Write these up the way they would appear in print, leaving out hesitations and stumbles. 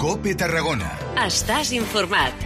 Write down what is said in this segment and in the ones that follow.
COPE Tarragona. Estàs informat.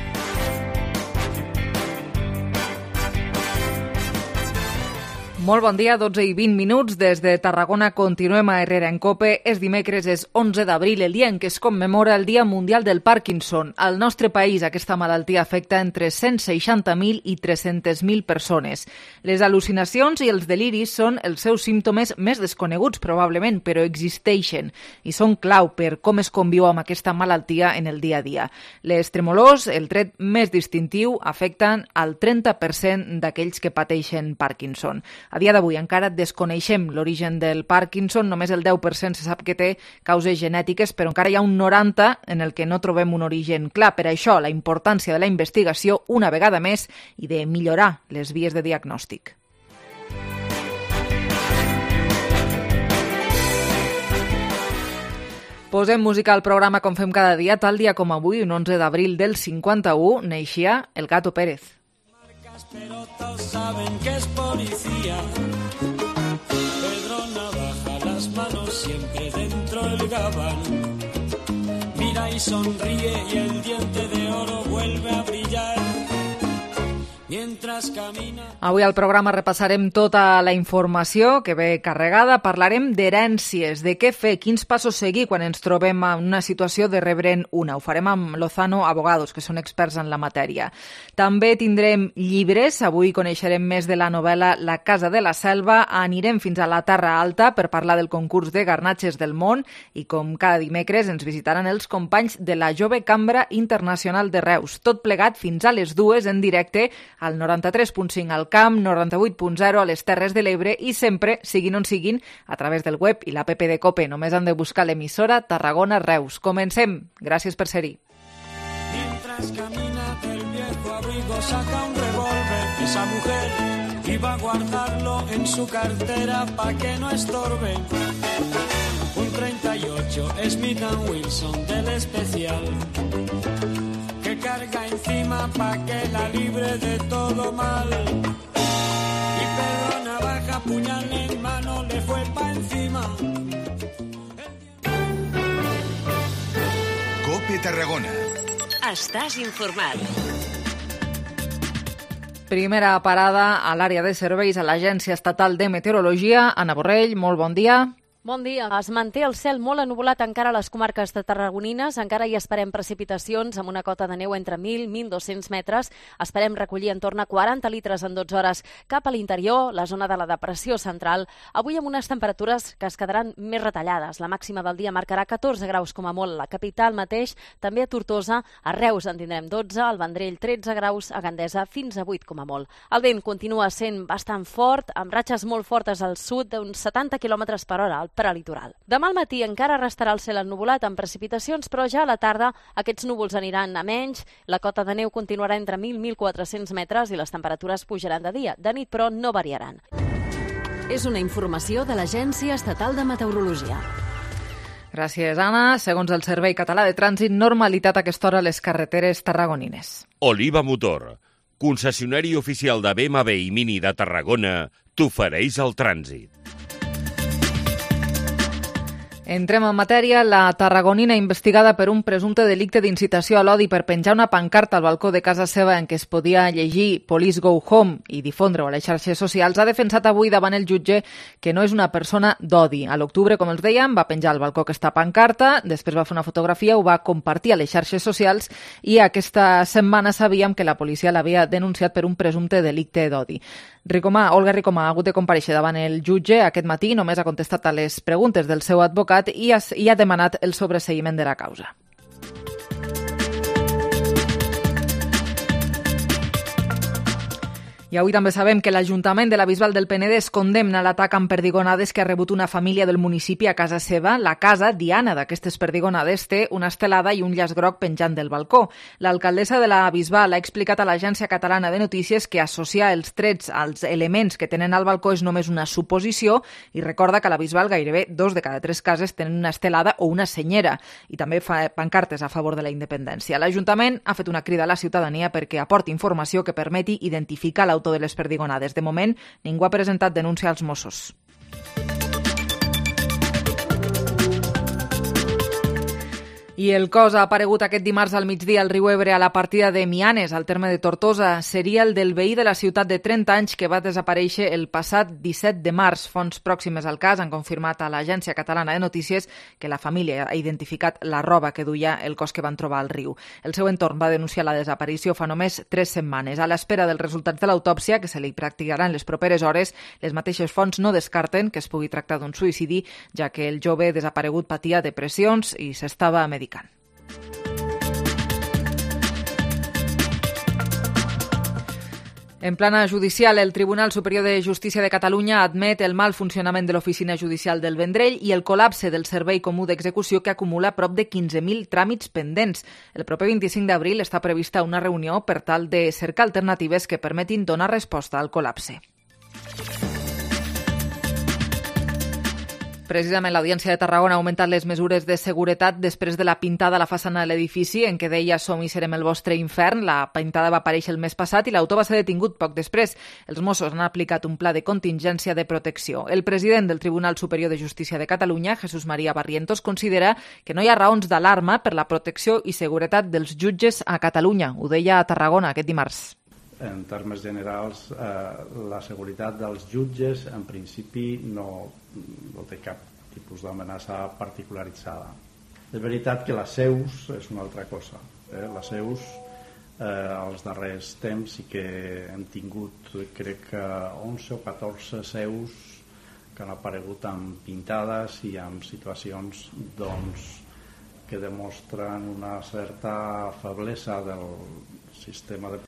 Molt bon dia, 12 i 20 minuts. Des de Tarragona continuem a Herrera en COPE. És dimecres, és 11 d'abril, el dia en què es commemora el Dia Mundial del Parkinson. Al nostre país aquesta malaltia afecta entre 160.000 i 300.000 persones. Les al·lucinacions i els deliris són els seus símptomes més desconeguts, probablement, però existeixen i són clau per com es conviu amb aquesta malaltia en el dia a dia. Les tremolors, el tret més distintiu, afecten al 30% d'aquells que pateixen Parkinson. A dia d'avui encara desconeixem l'origen del Parkinson, només el 10% se sap que té causes genètiques, però encara hi ha un 90% en el que no trobem un origen clar. Per això, la importància de la investigació, una vegada més, i de millorar les vies de diagnòstic. Posem música al programa com fem cada dia, tal dia com avui, un 11 d'abril del 51, neixia el Gato Pérez. Pero todos saben que es policía. Pedro Navaja, las manos siempre dentro del gabán. Mira y sonríe y el diente de oro vuelve a brillar. Avui al programa repassarem tota la informació que ve carregada, parlarem d'herències, de què fer, quins passos seguir quan ens trobem en una situació de rebre'n una. Ho farem amb Lozano Abogados, que són experts en la matèria. També tindrem llibres, avui coneixerem més de la novel·la La casa de la selva, anirem fins a la Terra Alta per parlar del concurs de garnatges del món i com cada dimecres ens visitaran els companys de la Jove Cambra Internacional de Reus. Tot plegat fins a les 2 en directe al 93.5 al Camp, 98.0 a les Terres de l'Ebre i sempre, siguin on siguin, a través del web i l'app de COPE. Només han de buscar l'emissora Tarragona Reus. Comencem. Gràcies per ser-hi. Mientras camina del viejo abrigo saca un revólver. Esa mujer iba a guardarlo en su cartera pa' que no estorbe. Un 38 Smith & Wesson del especial. Carga encima pa' que la libre de todo mal. Y Pedro Navaja, puñal en mano, le fue pa' encima. COPE Tarragona. Estàs informat. Primera parada a l'àrea de serveis a l'Agència Estatal de Meteorologia. Anna Borrell, molt bon dia. Bon dia. Es manté el cel molt ennuvolat encara a les comarques de tarragonines. Encara hi esperem precipitacions amb una cota de neu entre 1.000 i 1.200 metres. Esperem recollir en torn a 40 litres en 12 hores cap a l'interior, la zona de la depressió central. Avui amb unes temperatures que es quedaran més retallades. La màxima del dia marcarà 14 graus com a molt. La capital mateix, també a Tortosa. A Reus en tindrem 12, al Vendrell 13 graus, a Gandesa fins a 8 com a molt. El vent continua sent bastant fort, amb ratxes molt fortes al sud d'uns 70 km per hora al prelitoral. Demà al matí encara restarà el cel ennuvolat amb precipitacions, però ja a la tarda aquests núvols aniran a menys, la cota de neu continuarà entre 1.000 i 1.400 metres i les temperatures pujaran de dia. De nit, però, no variaran. És una informació de l'Agència Estatal de Meteorologia. Gràcies, Anna. Segons el Servei Català de Trànsit, normalitat a aquesta hora a les carreteres tarragonines. Oliva Motor, concessionari oficial de BMW i Mini de Tarragona, t'ofereix el trànsit. Entrem en matèria. La tarragonina investigada per un presumpte delicte d'incitació a l'odi per penjar una pancarta al balcó de casa seva en què es podia llegir Police Go Home i difondre-ho a les xarxes socials ha defensat avui davant el jutge que no és una persona d'odi. A l'octubre, com els dèiem, va penjar al balcó aquesta pancarta, després va fer una fotografia, ho va compartir a les xarxes socials i aquesta setmana sabíem que la policia l'havia denunciat per un presumpte delicte d'odi. Olga Ricomà ha hagut de comparèixer davant el jutge aquest matí, només ha contestat a les preguntes del seu advocat i ha demanat el sobreseïment de la causa. I avui també sabem que l'Ajuntament de la Bisbal del Penedès condemna l'atac amb perdigonades que ha rebut una família del municipi a casa seva. La casa, diana d'aquestes perdigonades, té una estelada i un llaç groc penjant del balcó. L'alcaldessa de la Bisbal ha explicat a l'Agència Catalana de Notícies que associar els trets als elements que tenen al balcó és només una suposició i recorda que a la Bisbal gairebé 2 de cada 3 cases tenen una estelada o una senyera i també fa pancartes a favor de la independència. L'Ajuntament ha fet una crida a la ciutadania perquè aporti informació que permeti identificar l'autor de les perdigonades. De moment, ningú ha presentat denúncia als Mossos. I el cos ha aparegut aquest dimarts al migdia al riu Ebre a la partida de Mianes, al terme de Tortosa. Seria el del veí de la ciutat de 30 anys que va desaparèixer el passat 17 de març. Fonts pròximes al cas han confirmat a l'Agència Catalana de Notícies que la família ha identificat la roba que duia el cos que van trobar al riu. El seu entorn va denunciar la desaparició fa només 3 setmanes. A l'espera dels resultats de l'autòpsia, que se li practicaran les properes hores, les mateixes fonts no descarten que es pugui tractar d'un suïcidi, ja que el jove desaparegut patia depressions i s'estava medicant. En plana judicial, el Tribunal Superior de Justícia de Catalunya admet el mal funcionament de l'oficina judicial del Vendrell i el col·lapse del servei comú d'execució que acumula prop de 15.000 tràmits pendents. El proper 25 d'abril està prevista una reunió per tal de cercar alternatives que permetin donar resposta al col·lapse. Precisament l'Audiència de Tarragona ha augmentat les mesures de seguretat després de la pintada a la façana de l'edifici en què deia «Som i serem el vostre infern». La pintada va aparèixer el mes passat i l'autor va ser detingut poc després. Els Mossos han aplicat un pla de contingència de protecció. El president del Tribunal Superior de Justícia de Catalunya, Jesús María Barrientos, considera que no hi ha raons d'alarma per la protecció i seguretat dels jutges a Catalunya. Ho deia a Tarragona aquest dimarts. En termes generals, la seguretat dels jutges en principi no té cap tipus d'amenaça particularitzada. És veritat que les seus és una altra cosa. Les seus, als darrers temps sí que hem tingut, crec que 11 o 14 seus que han aparegut amb pintades i amb situacions que demostren una certa feblesa del sistema de...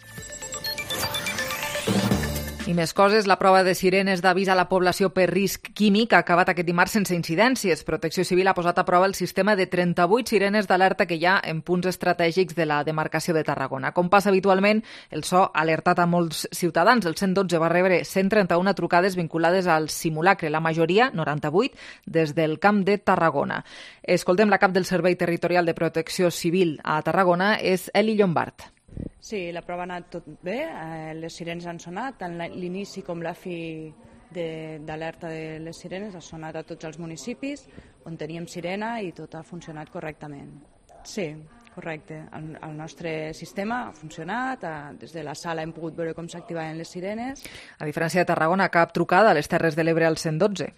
I més coses, la prova de sirenes d'avís a la població per risc químic ha acabat aquest dimarts sense incidències. Protecció Civil ha posat a prova el sistema de 38 sirenes d'alerta que hi ha en punts estratègics de la demarcació de Tarragona. Com passa habitualment, el so ha alertat a molts ciutadans. El 112 va rebre 131 trucades vinculades al simulacre, la majoria, 98, des del Camp de Tarragona. Escoltem la cap del Servei Territorial de Protecció Civil a Tarragona, és Eli Llombart. Sí, la prova ha anat tot bé, les sirenes han sonat, tant l'inici com la fi d'alerta de les sirenes ha sonat a tots els municipis on teníem sirena i tot ha funcionat correctament. Sí, correcte, el nostre sistema ha funcionat, des de la sala hem pogut veure com s'activaven les sirenes. A diferència de Tarragona, cap trucada a les Terres de l'Ebre al 112.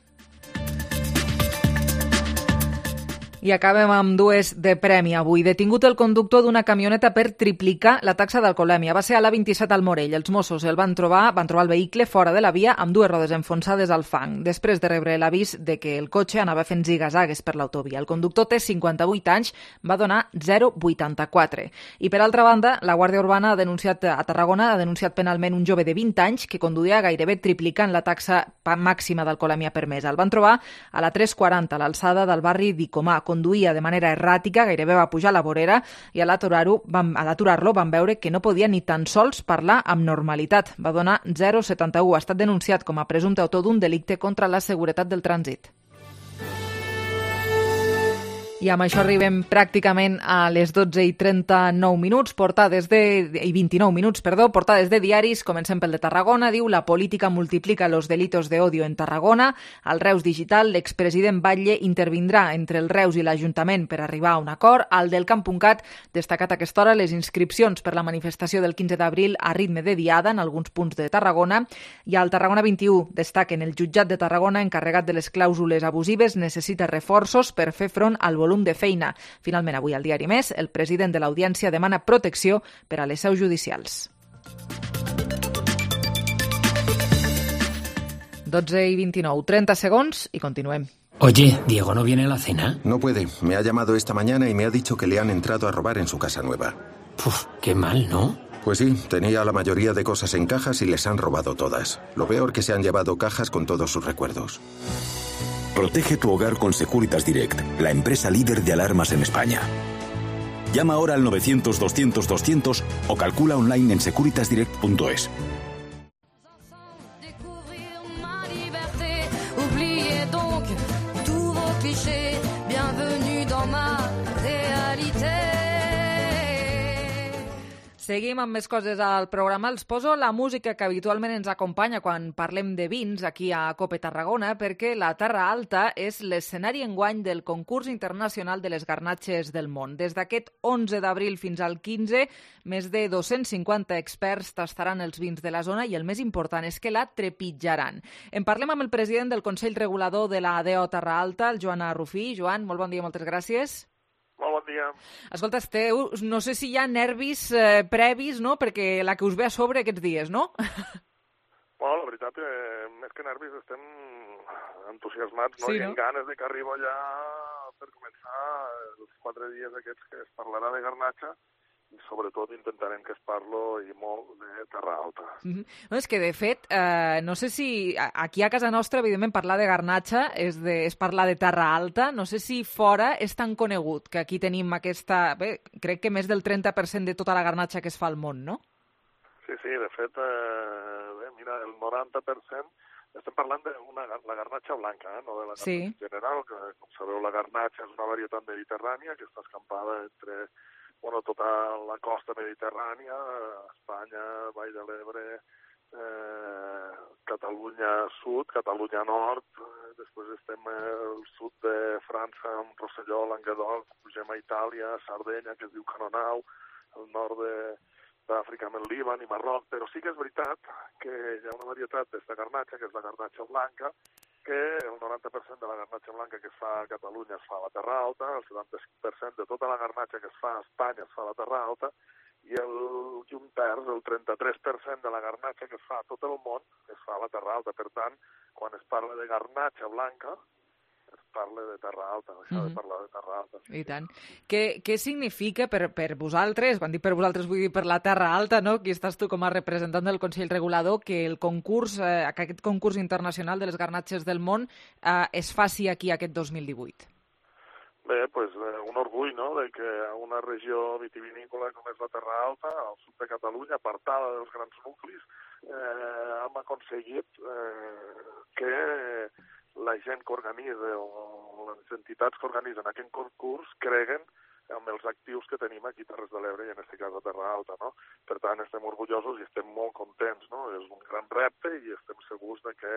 I acabem amb dues de premi avui. Detingut el conductor d'una camioneta per triplicar la taxa d'alcoholèmia. Va ser a l'A27 al Morell. Els Mossos el van trobar el vehicle fora de la via amb dues rodes enfonsades al fang, després de rebre l'avís de que el cotxe anava fent zigazagues per l'autovia. El conductor té 58 anys, va donar 0,84. I per altra banda, la Guàrdia Urbana a Tarragona ha denunciat penalment un jove de 20 anys que conduïa gairebé triplicant la taxa màxima d'alcoholèmia permesa. El van trobar a la 340, a l'alçada del barri d'Icomà. Conduïa de manera erràtica, gairebé va pujar a la vorera i a l'aturar-lo van veure que no podia ni tan sols parlar amb normalitat. Va donar 0,71. Ha estat denunciat com a presumpte autor d'un delicte contra la seguretat del trànsit. I amb això arribem pràcticament a les 12:39 minuts, portades de diaris. Comencem pel de Tarragona. Diu: la política multiplica los delitos de odio en Tarragona. Al Reus Digital, l'expresident Batlle intervindrà entre el Reus i l'Ajuntament per arribar a un acord. Al del Camp.cat, destacat a aquesta hora les inscripcions per la manifestació del 15 d'abril a ritme de diada en alguns punts de Tarragona. I al Tarragona 21 destaquen: el jutjat de Tarragona, encarregat de les clàusules abusives, necessita reforços per fer front al volum de feina. Finalment, avui al diari Més, el president de l'Audiència demana protecció per a les seus judicials. 12:29, 30 segons i continuem. Oye, ¿Diego no viene a la cena? No puede. Me ha llamado esta mañana y me ha dicho que le han entrado a robar en su casa nueva. Puf, qué mal, ¿no? Pues sí, tenía la mayoría de cosas en cajas y les han robado todas. Lo peor que se han llevado cajas con todos sus recuerdos. Protege tu hogar con Securitas Direct, la empresa líder de alarmas en España. Llama ahora al 900-200-200 o calcula online en securitasdirect.es. Seguim amb més coses al programa. Els poso la música que habitualment ens acompanya quan parlem de vins aquí a Cope Tarragona, perquè la Terra Alta és l'escenari enguany del concurs internacional de les garnatxes del món. Des d'aquest 11 d'abril fins al 15, més de 250 experts tastaran els vins de la zona i el més important és que la trepitjaran. En parlem amb el president del Consell Regulador de la DO Terra Alta, el Joan Arrufí. Joan, molt bon dia, moltes gràcies. Molt bon dia. Escolta, esteu, no sé si hi ha nervis previs, no?, perquè la que us ve a sobre aquests dies, no? Bueno, la veritat, més que nervis estem entusiasmats, no? Sí, I no? amb ganes de que arribo ja per començar els 4 dies aquests que es parlarà de garnatxa, i sobretot intentarem que es parlo i molt de Terra Alta. No, és que, de fet, no sé si aquí a casa nostra, evidentment, parlar de garnatxa és parlar de Terra Alta. No sé si fora és tan conegut, que aquí tenim aquesta... Bé, crec que més del 30% de tota la garnatxa que es fa al món, no? Sí, de fet, mira, el 90%... Estem parlant de la garnatxa blanca, no de la garnatxa general, que, com sabeu, la garnatxa és una varietat mediterrània que està escampada entre tota la costa mediterrània, Espanya, Vall de l'Ebre, Catalunya sud, Catalunya nord, després estem al sud de França, amb Rosselló, Languedoc, pugem a Itàlia, Sardenya, que es diu Canonau, al nord d'Àfrica amb el Líban i Marroc, però sí que és veritat que hi ha una varietat d'esta garnatxa, que és la garnatxa blanca, que el 90% de la garnatxa blanca que es fa a Catalunya es fa a la Terra Alta, el 75% de tota la garnatxa que es fa a Espanya es fa a la Terra Alta, i un terç, el 33% de la garnatxa que es fa a tot el món es fa a la Terra Alta. Per tant, quan es parla de garnatxa blanca, es parla de Terra Alta, deixar de parlar de Terra Alta. I tant. Què significa per vosaltres, quan dic per vosaltres vull dir per la Terra Alta, no? Aquí estàs tu com a representant del Consell Regulador, que el concurs, que aquest concurs internacional de les garnatxes del món es faci aquí aquest 2018? Bé, doncs un orgull, no?, de que una regió vitivinícola com és la Terra Alta, al sud de Catalunya, apartada dels grans nuclis, hem aconseguit que la gent que organitza o les entitats que organitzen aquest concurs creguen amb els actius que tenim aquí a Terres de l'Ebre i en aquest cas a Terra Alta, no? Per tant, estem orgullosos i estem molt contents, no? És un gran repte i estem segurs de que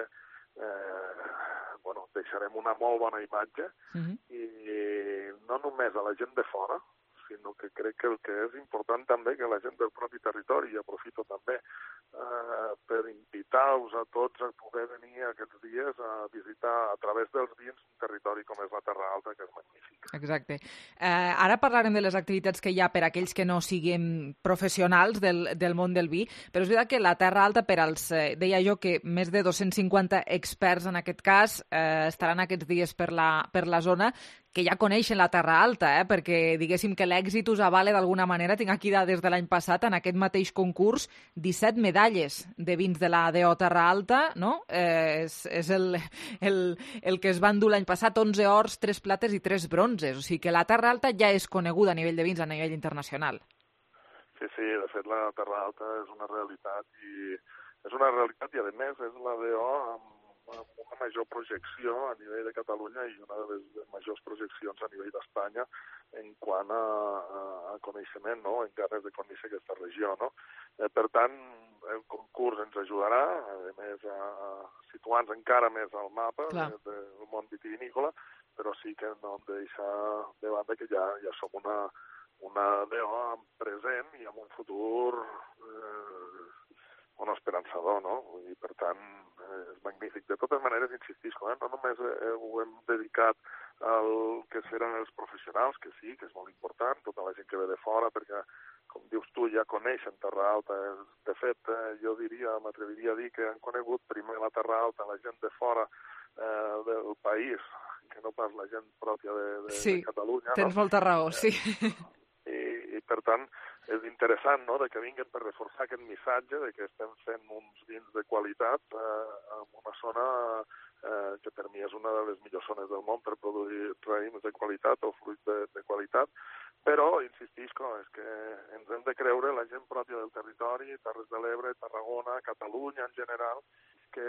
deixarem una molt bona imatge i no només a la gent de fora, sinó que crec que el que és important també que la gent del propi territori, i aprofito també per invitar-vos a tots a poder venir aquests dies a visitar a través dels vins un territori com és la Terra Alta, que és magnífic. Exacte. Ara parlarem de les activitats que hi ha per a aquells que no siguin professionals del món del vi, però és veritat que la Terra Alta, per als, deia jo, que més de 250 experts en aquest cas estaran aquests dies per la zona, que ja coneixen la Terra Alta, perquè diguéssim que l'èxit us avala d'alguna manera. Tinc aquí dades de l'any passat, en aquest mateix concurs, 17 medalles de vins de la DO Terra Alta, no? És el que es va endur l'any passat, 11 ors, 3 plates i 3 bronzes. O sigui que la Terra Alta ja és coneguda a nivell de vins, a nivell internacional. Sí, de fet la Terra Alta és una realitat i a més és la DO amb una major projecció a nivell de Catalunya i una de les majors projeccions a nivell d'Espanya en quant a coneixement, no?, en ganes de conèixer aquesta regió, no? Per tant, el concurs ens ajudarà, a més, a situar-nos encara més al mapa del món vitivinícola, però sí que no hem de deixar de banda que ja som una DO present i amb un futur esperançador, no? I per tant és magnífic. De totes maneres, insistisco, no només ho hem dedicat al que seran els professionals, que sí, que és molt important, tota la gent que ve de fora, perquè, com dius tu, ja coneixen Terra Alta. De fet, jo m'atreviria a dir que han conegut primer la Terra Alta la gent de fora del país, que no pas la gent pròpia de Catalunya. Sí, tens molta raó, sí. I per tant, és interessant, no?, de que vinguin per reforçar aquest missatge de que estem fent uns vins de qualitat en una zona que per mi és una de les millors zones del món per produir raïms de qualitat o fruits de qualitat, però, insistisco, és que ens hem de creure la gent pròpia del territori, Terres de l'Ebre, Tarragona, Catalunya en general, que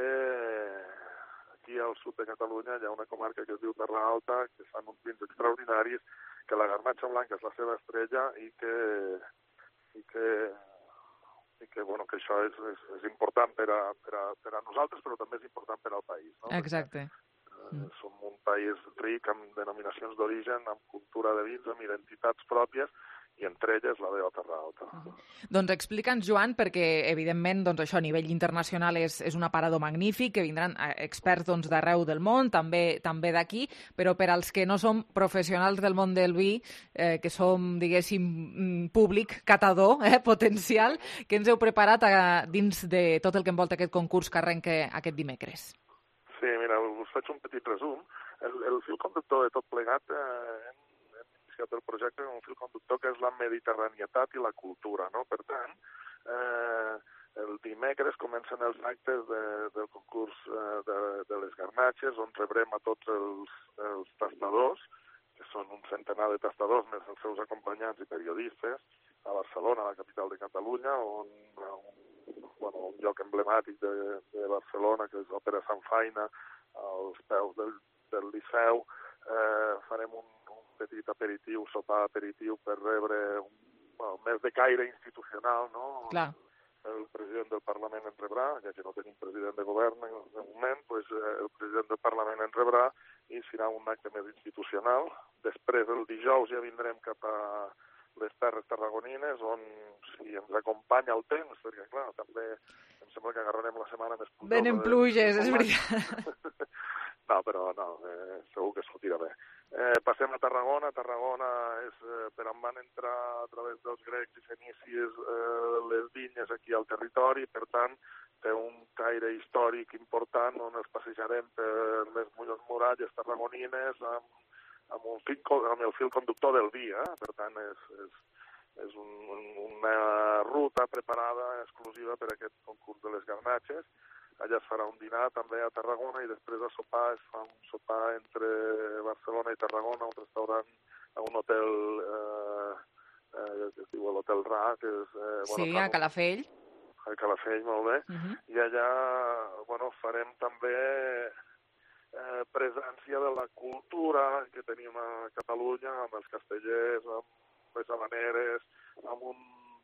aquí al sud de Catalunya hi ha una comarca que es diu Terra Alta, que fan uns vins extraordinaris, que la garnatxa blanca és la seva estrella i que que això és important per a nosaltres, però també és important per al país. No? Exacte. Som un país ric amb denominacions d'origen, amb cultura de vins, amb identitats pròpies, i entre elles la de Terra Alta. Doncs explica'ns, Joan, perquè evidentment això a nivell internacional és un aparador magnífic, que vindran experts d'arreu del món, també d'aquí, però per als que no som professionals del món del vi, que som, diguéssim, públic, catador, potencial, què ens heu preparat dins de tot el que envolta aquest concurs que arrenca aquest dimecres? Sí, mira, us faig un petit resum. El fil conductor de tot plegat del projecte un fil conductor que és la mediterranietat i la cultura, no? Per tant, el dimecres comencen els actes del concurs de les garnatxes, on rebrem a tots els tastadors, que són un centenar de tastadors, més els seus acompanyants i periodistes, a Barcelona, la capital de Catalunya, un lloc emblemàtic de Barcelona, que és l'Òpera Sant Faina, als peus del Liceu. Farem un petit aperitiu, sopar aperitiu per rebre més de caire institucional, no? Clar. El president del Parlament ens rebrà, ja que no tenim president de govern de moment, doncs el president del Parlament ens rebrà i serà un acte més institucional. Després, el dijous, ja vindrem cap a les Terres Tarragonines, on si ens acompanya el temps, perquè clar, també em sembla que agarrarem la setmana més plujosa. Venen pluges, és veritat. No, però segur que sortirà bé. Passem a Tarragona. Tarragona és per on van entrar a través dels grecs i fenicis les vinyes aquí al territori, per tant, té un caire històric important on ens passejarem per les muralles tarragonines amb el fil conductor del vi. Per tant, és una ruta preparada exclusiva per a aquest concurs de les garnatxes. Allà es farà un dinar també a Tarragona i després a sopar es fa un sopar entre Barcelona i Tarragona, un restaurant a un hotel que es diu l'Hotel Ra, que és... Sí, a Calafell. A Calafell, molt bé. I allà farem també presència de la cultura que tenim a Catalunya, amb els castellers, amb les habaneres, amb un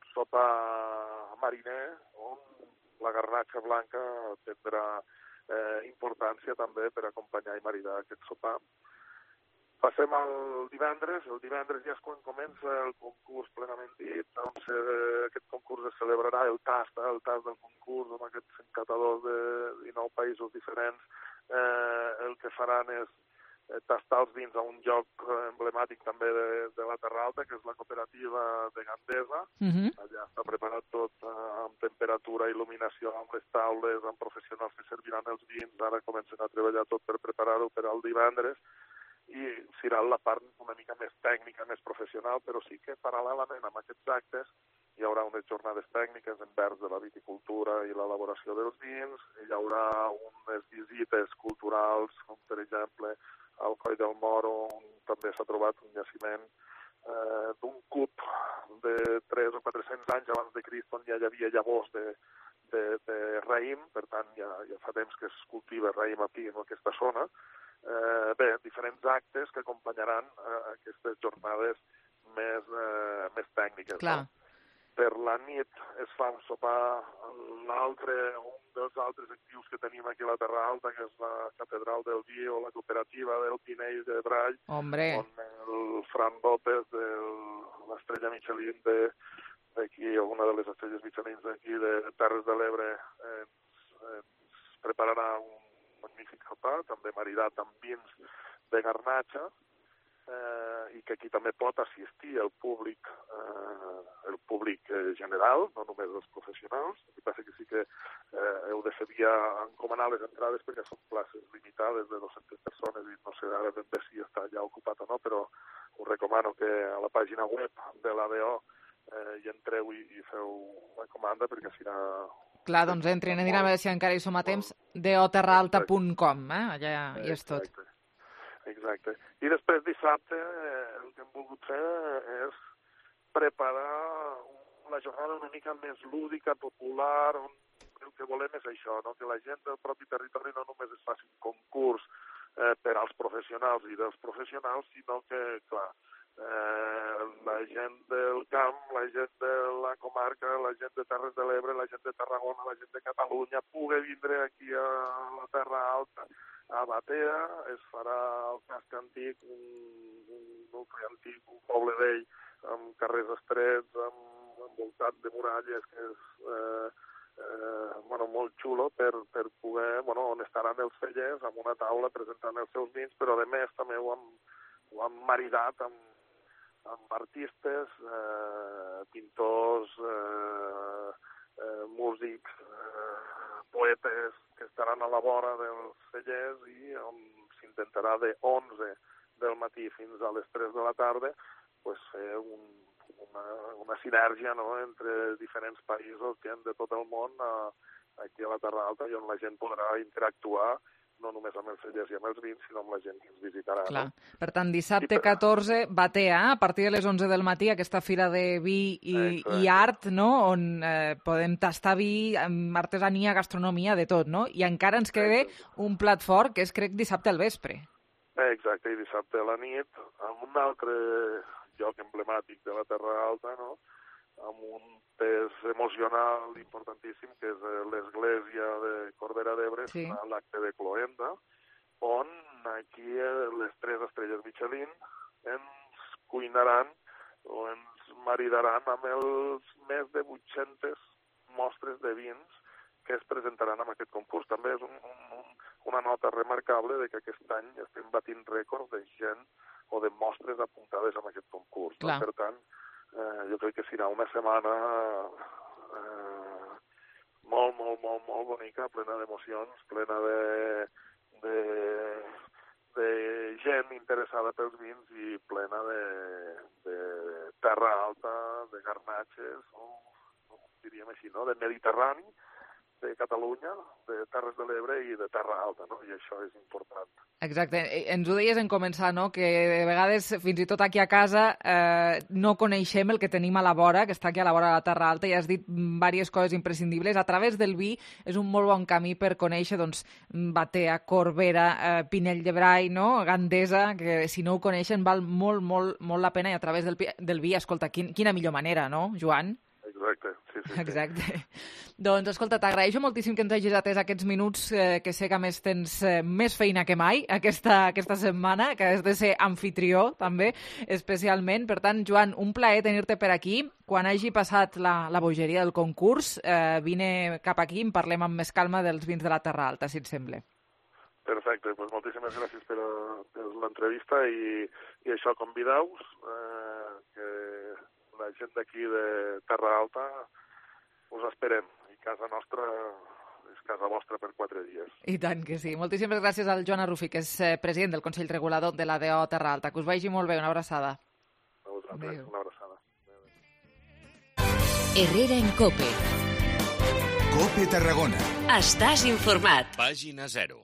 sopar mariner, on la garnatxa blanca tindrà importància també per acompanyar i maridar aquest sopar. Passem al divendres. El divendres ja és quan comença el concurs plenament dit. Doncs aquest concurs es celebrarà el tast del concurs amb aquests encatadors de 19 països diferents. El que faran és tastar els vins a un lloc emblemàtic també de la Terra Alta, que és la cooperativa de Gandesa. Allà està preparat tot amb temperatura, il·luminació, amb les taules, amb professionals que serviran els vins. Ara comencen a treballar tot per preparar-ho per al divendres. I serà la part una mica més tècnica, més professional, però sí que paral·lelament amb aquests actes hi haurà unes jornades tècniques envers de la viticultura i l'elaboració dels vins, hi haurà unes visites culturals, com per exemple al Coll del Moro, on també s'ha trobat un jaciment d'un cub de 300 o 400 anys abans de Crist, on ja hi havia llavors de raïm, per tant ja fa temps que es cultiva raïm aquí en aquesta zona. Diferents actes que acompanyaran aquestes jornades més tècniques. Clar. No? Per la nit es fa un sopar un dels altres actius que tenim aquí a la Terra Alta, que és la Catedral del Vi o la cooperativa del Pinell de Brall, on el Fran López de l'estrella Michelin d'aquí, una de les estrelles Michelin d'aquí de Terres de l'Ebre, ens prepararà un magnífic sopar, també maridat amb vins de garnatxa, i que aquí també pot assistir el públic general, no només els professionals. El que passa que sí que heu de fer via encomanar les entrades perquè són places limitades de 200 persones i no sé ara ben bé si està ja ocupat o no, però us recomano que a la pàgina web de l'ADO hi entreu i feu la comanda perquè serà... Clar, doncs entrin a dir a veure si encara hi som a temps, doterraalta.com, allà hi és tot. Exacte. I després dissabte el que hem volgut fer és preparar la jornada una mica més lúdica, popular, on el que volem és això, no? Que la gent del propi territori no només es faci un concurs per als professionals i dels professionals, sinó que, clar, la gent del camp, la gent de la comarca, la gent de Terres de l'Ebre, la gent de Tarragona, la gent de Catalunya, pugui vindre aquí a la Terra Alta, a Batea. Es farà el casc antic, un nucli antic, un poble vell, amb carrers estrets, envoltat de muralles, que és molt xulo per poder, on estaran els cellers amb una taula presentant els seus vins, però a més també ho han maridat amb artistes, pintors, músics, poetes que estaran a la vora dels cellers i on s'intentarà de 11 del matí fins a les 3 de la tarda fer una sinergia entre diferents països que han de tot el món aquí a la Terra Alta i on la gent podrà interactuar no només amb els cellers i amb els vins, sinó amb la gent que ens visitarà. Clar. No? Per tant, dissabte 14, Batea, a partir de les 11 del matí, aquesta fira de vi i art, no? On podem tastar vi, artesania, gastronomia, de tot, no? I encara ens queda un plat fort, que és, crec, dissabte al vespre. Exacte, i dissabte a la nit, en un altre lloc emblemàtic de la Terra Alta, no? Amb un pes emocional importantíssim, que és l'església de Corbera d'Ebre, l'acte de Cloenda, on aquí les 3 estrelles Michelin ens cuinaran o ens maridaran amb els més de 800 mostres de vins que es presentaran en aquest concurs. També és una nota remarcable de que aquest any estem batint rècords de gent o de mostres apuntades en aquest concurs. No? Per tant, jo crec que serà una setmana molt bonica, plena d'emocions, plena de gent interessada pels vins i plena de terra alta, de garnatxes, diríem així, no? De Mediterrani, de Catalunya, de Terres de l'Ebre i de Terra Alta, no? I això és important. Exacte. Ens ho deies en començar, no? Que de vegades, fins i tot aquí a casa, no coneixem el que tenim a la vora, que està aquí a la vora de la Terra Alta, i has dit diverses coses imprescindibles. A través del vi és un molt bon camí per conèixer, doncs, Batea, Corbera, Pinell de Brai, no? Gandesa, que si no ho coneixen val molt la pena, i a través del vi, escolta, quina millor manera, no, Joan? Exacte, sí. Exacte. Doncs, escolta, t'agraeixo moltíssim que ens hagis atès aquests minuts, que sé que a més tens més feina que mai aquesta setmana, que has de ser anfitrió, també, especialment. Per tant, Joan, un plaer tenir-te per aquí. Quan hagi passat la bogeria del concurs, vine cap aquí i en parlem amb més calma dels vins de la Terra Alta, si et sembla. Perfecte, doncs moltíssimes gràcies per l'entrevista i això, convideu-vos, que la gent d'aquí de Terra Alta us esperem. I casa nostra és casa vostra per 4 dies. I tant que sí. Moltíssimes gràcies al Joan Arrufi, que és president del Consell Regulador de la DO Terra Alta. Que us vagi molt bé. Una abraçada. A vosaltres, una abraçada. Herrera en COPE. COPE Tarragona. Estàs informat. Pàgina 0.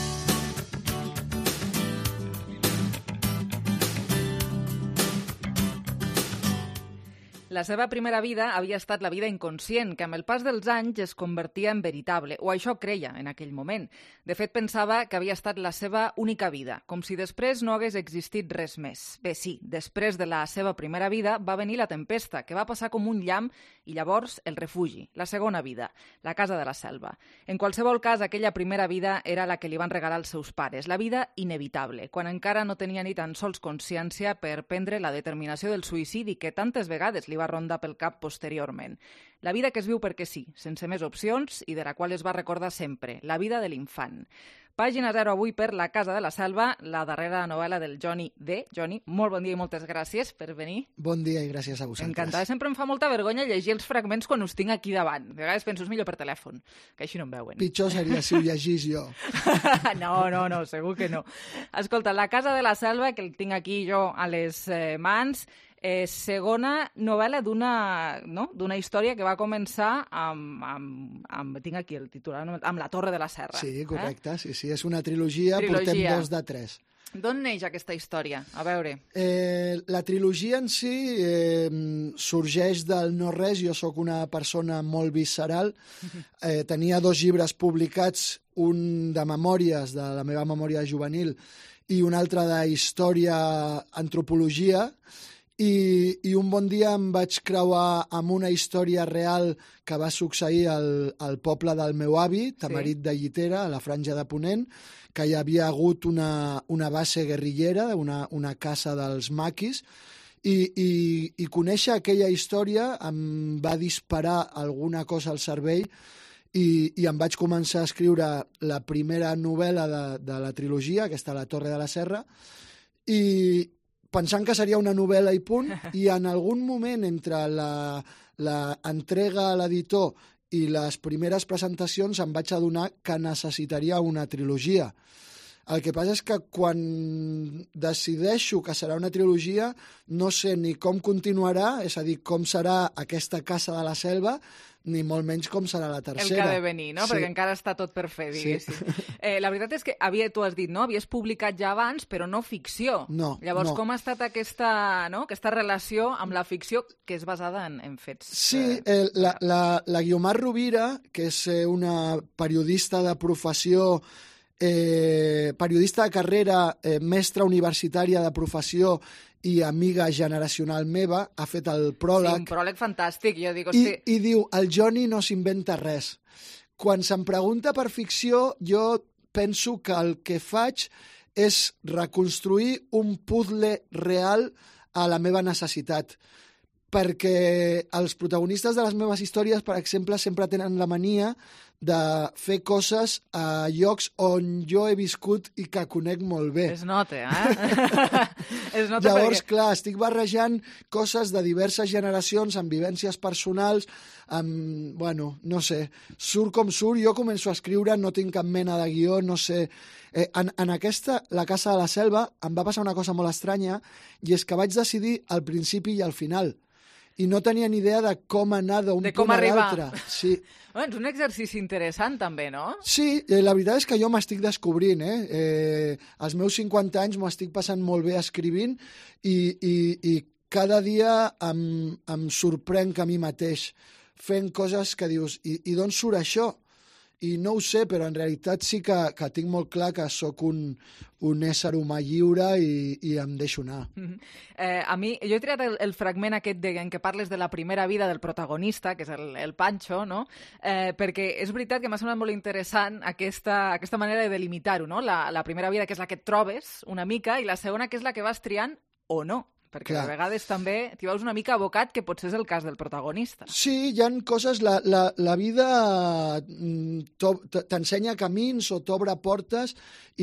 La seva primera vida havia estat la vida inconscient, que amb el pas dels anys es convertia en veritable, o això creia en aquell moment. De fet, pensava que havia estat la seva única vida, com si després no hagués existit res més. Bé, sí, després de la seva primera vida va venir la tempesta, que va passar com un llamp, i llavors el refugi, la segona vida, la casa de la selva. En qualsevol cas, aquella primera vida era la que li van regalar els seus pares, la vida inevitable, quan encara no tenia ni tan sols consciència per prendre la determinació del suïcidi que tantes vegades li va rondar pel cap posteriorment. La vida que es viu perquè sí, sense més opcions i de la qual es va recordar sempre, la vida de l'infant. Pàgina 0 avui per La casa de la selva, la darrera novel·la del Johnny D. Johnny, molt bon dia i moltes gràcies per venir. Bon dia i gràcies a vosaltres. Encantada. Sempre em fa molta vergonya llegir els fragments quan us tinc aquí davant. De vegades penso, és millor per telèfon, que així no em veuen. Pitjor seria si ho llegís jo. No, segur que no. Escolta, La casa de la selva, que el tinc aquí jo a les mans, segona novel·la d'una història que va començar amb tinc aquí el titular, amb La torre de la serra. Sí, correcte, sí, és una trilogia, portem 2 de 3. D'on neix aquesta història? A veure. La trilogia en si sorgeix del no-res. Jo sóc una persona molt visceral. Tenia 2 llibres publicats, un de memòries, de la meva memòria juvenil, i un altre d'història, antropologia, i un bon dia em vaig creuar amb una història real que va succeir al poble del meu avi, Tamarit de Llitera, a la Franja de Ponent, que hi havia hagut una base guerrillera, una casa dels maquis, i conèixer aquella història em va disparar alguna cosa al cervell i em vaig començar a escriure la primera novel·la de la trilogia, aquesta La Torre de la Serra, i pensant que seria una novel·la i punt, i en algun moment entre l'entrega a l'editor i les primeres presentacions em vaig adonar que necessitaria una trilogia. El que passa és que quan decideixo que serà una trilogia no sé ni com continuarà, és a dir, com serà aquesta Casa de la Selva, ni molt menys com serà la tercera. El que ha de venir, no? Sí. Perquè encara està tot per fer, diguéssim. Sí. La veritat és que tu has dit, no? Havies publicat ja abans, però no ficció. No. Llavors, com ha estat aquesta relació amb la ficció que és basada en fets? Sí, la Guiomar Rovira, que és una periodista de professió, periodista de carrera, mestra universitària de professió i amiga generacional meva, ha fet el pròleg. Sí, un pròleg fantàstic, jo dic, hosti... I diu, el Johnny no s'inventa res. Quan se'm pregunta per ficció, jo penso que el que faig és reconstruir un puzzle real a la meva necessitat. Perquè els protagonistes de les meves històries, per exemple, sempre tenen la mania de fer coses a llocs on jo he viscut i que conec molt bé. Es nota, Es nota. Llavors, clar, estic barrejant coses de diverses generacions, amb vivències personals, amb, bueno, no sé, surt com surt, jo començo a escriure, no tinc cap mena de guió, no sé... En aquesta, La Casa de la Selva, em va passar una cosa molt estranya, i és que vaig decidir al principi i al final, i no tenia ni idea de com anar d'un punt a l'altre. Sí. Bueno, és un exercici interessant, també, no? Sí, la veritat és que jo m'estic descobrint, als meus 50 anys m'ho estic passant molt bé escrivint i cada dia em sorprenc a mi mateix fent coses que dius, i d'on surt això? I no ho sé, però en realitat sí que tinc molt clar que sóc un ésser humà lliure i em deixo anar. A mi, jo he triat el fragment aquest en què parles de la primera vida del protagonista, que és el Pancho, no? Perquè és veritat que m'ha semblat molt interessant aquesta manera de delimitar-ho, no? La primera vida, que és la que et trobes una mica, i la segona, que és la que vas triant o no. Perquè a vegades també t'hi veus una mica abocat, que potser és el cas del protagonista. Sí, hi ha coses... La vida t'ensenya camins o t'obre portes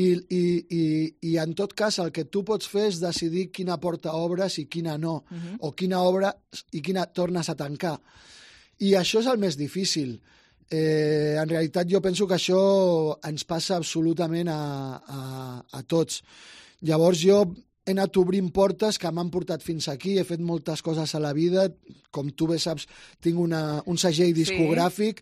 i en tot cas el que tu pots fer és decidir quina porta obres i quina no, o quina obres i quina tornes a tancar. I això és el més difícil. En realitat jo penso que això ens passa absolutament a tots. Llavors jo he anat obrint portes que m'han portat fins aquí, he fet moltes coses a la vida, com tu bé saps, tinc un segell discogràfic,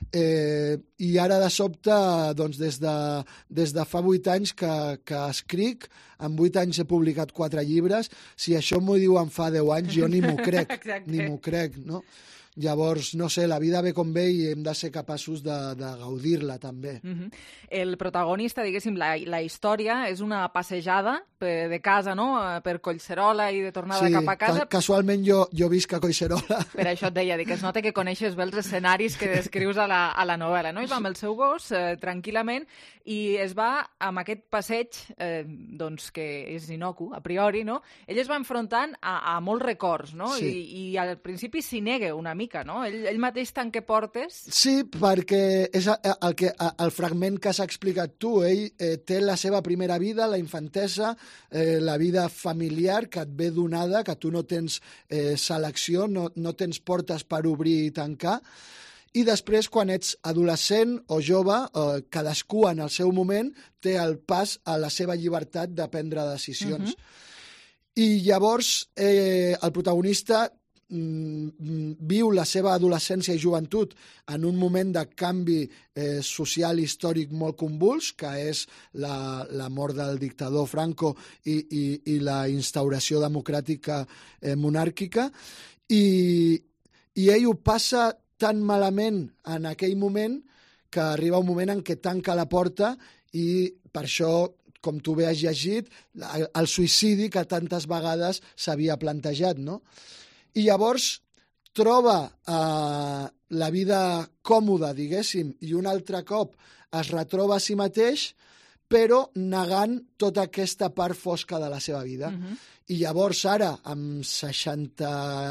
i ara de sobte, doncs, des de fa 8 anys que escric, en 8 anys he publicat 4 llibres, si això m'ho diuen fa 10 anys, jo ni m'ho crec, ni m'ho crec, no? Llavors, no sé, la vida ve com ve i hem de ser capaços de gaudir-la, també. El protagonista, diguéssim, la història és una passejada de casa, no?, per Collserola i de tornada cap a casa. Sí, casualment jo visc a Collserola. Per això et deia, que es nota que coneixes bé els escenaris que descrius a la novel·la, no? I va amb el seu gos, tranquil·lament, i es va amb aquest passeig, doncs, que és inocu, a priori, no? Ell es va enfrontant a molts records, no? Sí. I al principi s'hi nega una mica, no? Ell mateix tanca portes. Sí, perquè és el fragment que has explicat tu. Ell té la seva primera vida, la infantesa, la vida familiar que et ve donada, que tu no tens selecció, no tens portes per obrir i tancar. I després, quan ets adolescent o jove, cadascú en el seu moment té el pas a la seva llibertat de prendre decisions. I llavors el protagonista viu la seva adolescència i joventut en un moment de canvi social històric molt convuls, que és la mort del dictador Franco i la instauració democràtica monàrquica, i ell ho passa tan malament en aquell moment que arriba un moment en què tanca la porta i per això com tu bé has llegit, el suïcidi que tantes vegades s'havia plantejat, no? I llavors troba la vida còmoda, diguéssim, i un altre cop es retroba a si mateix, però negant tota aquesta part fosca de la seva vida. I llavors ara, amb 60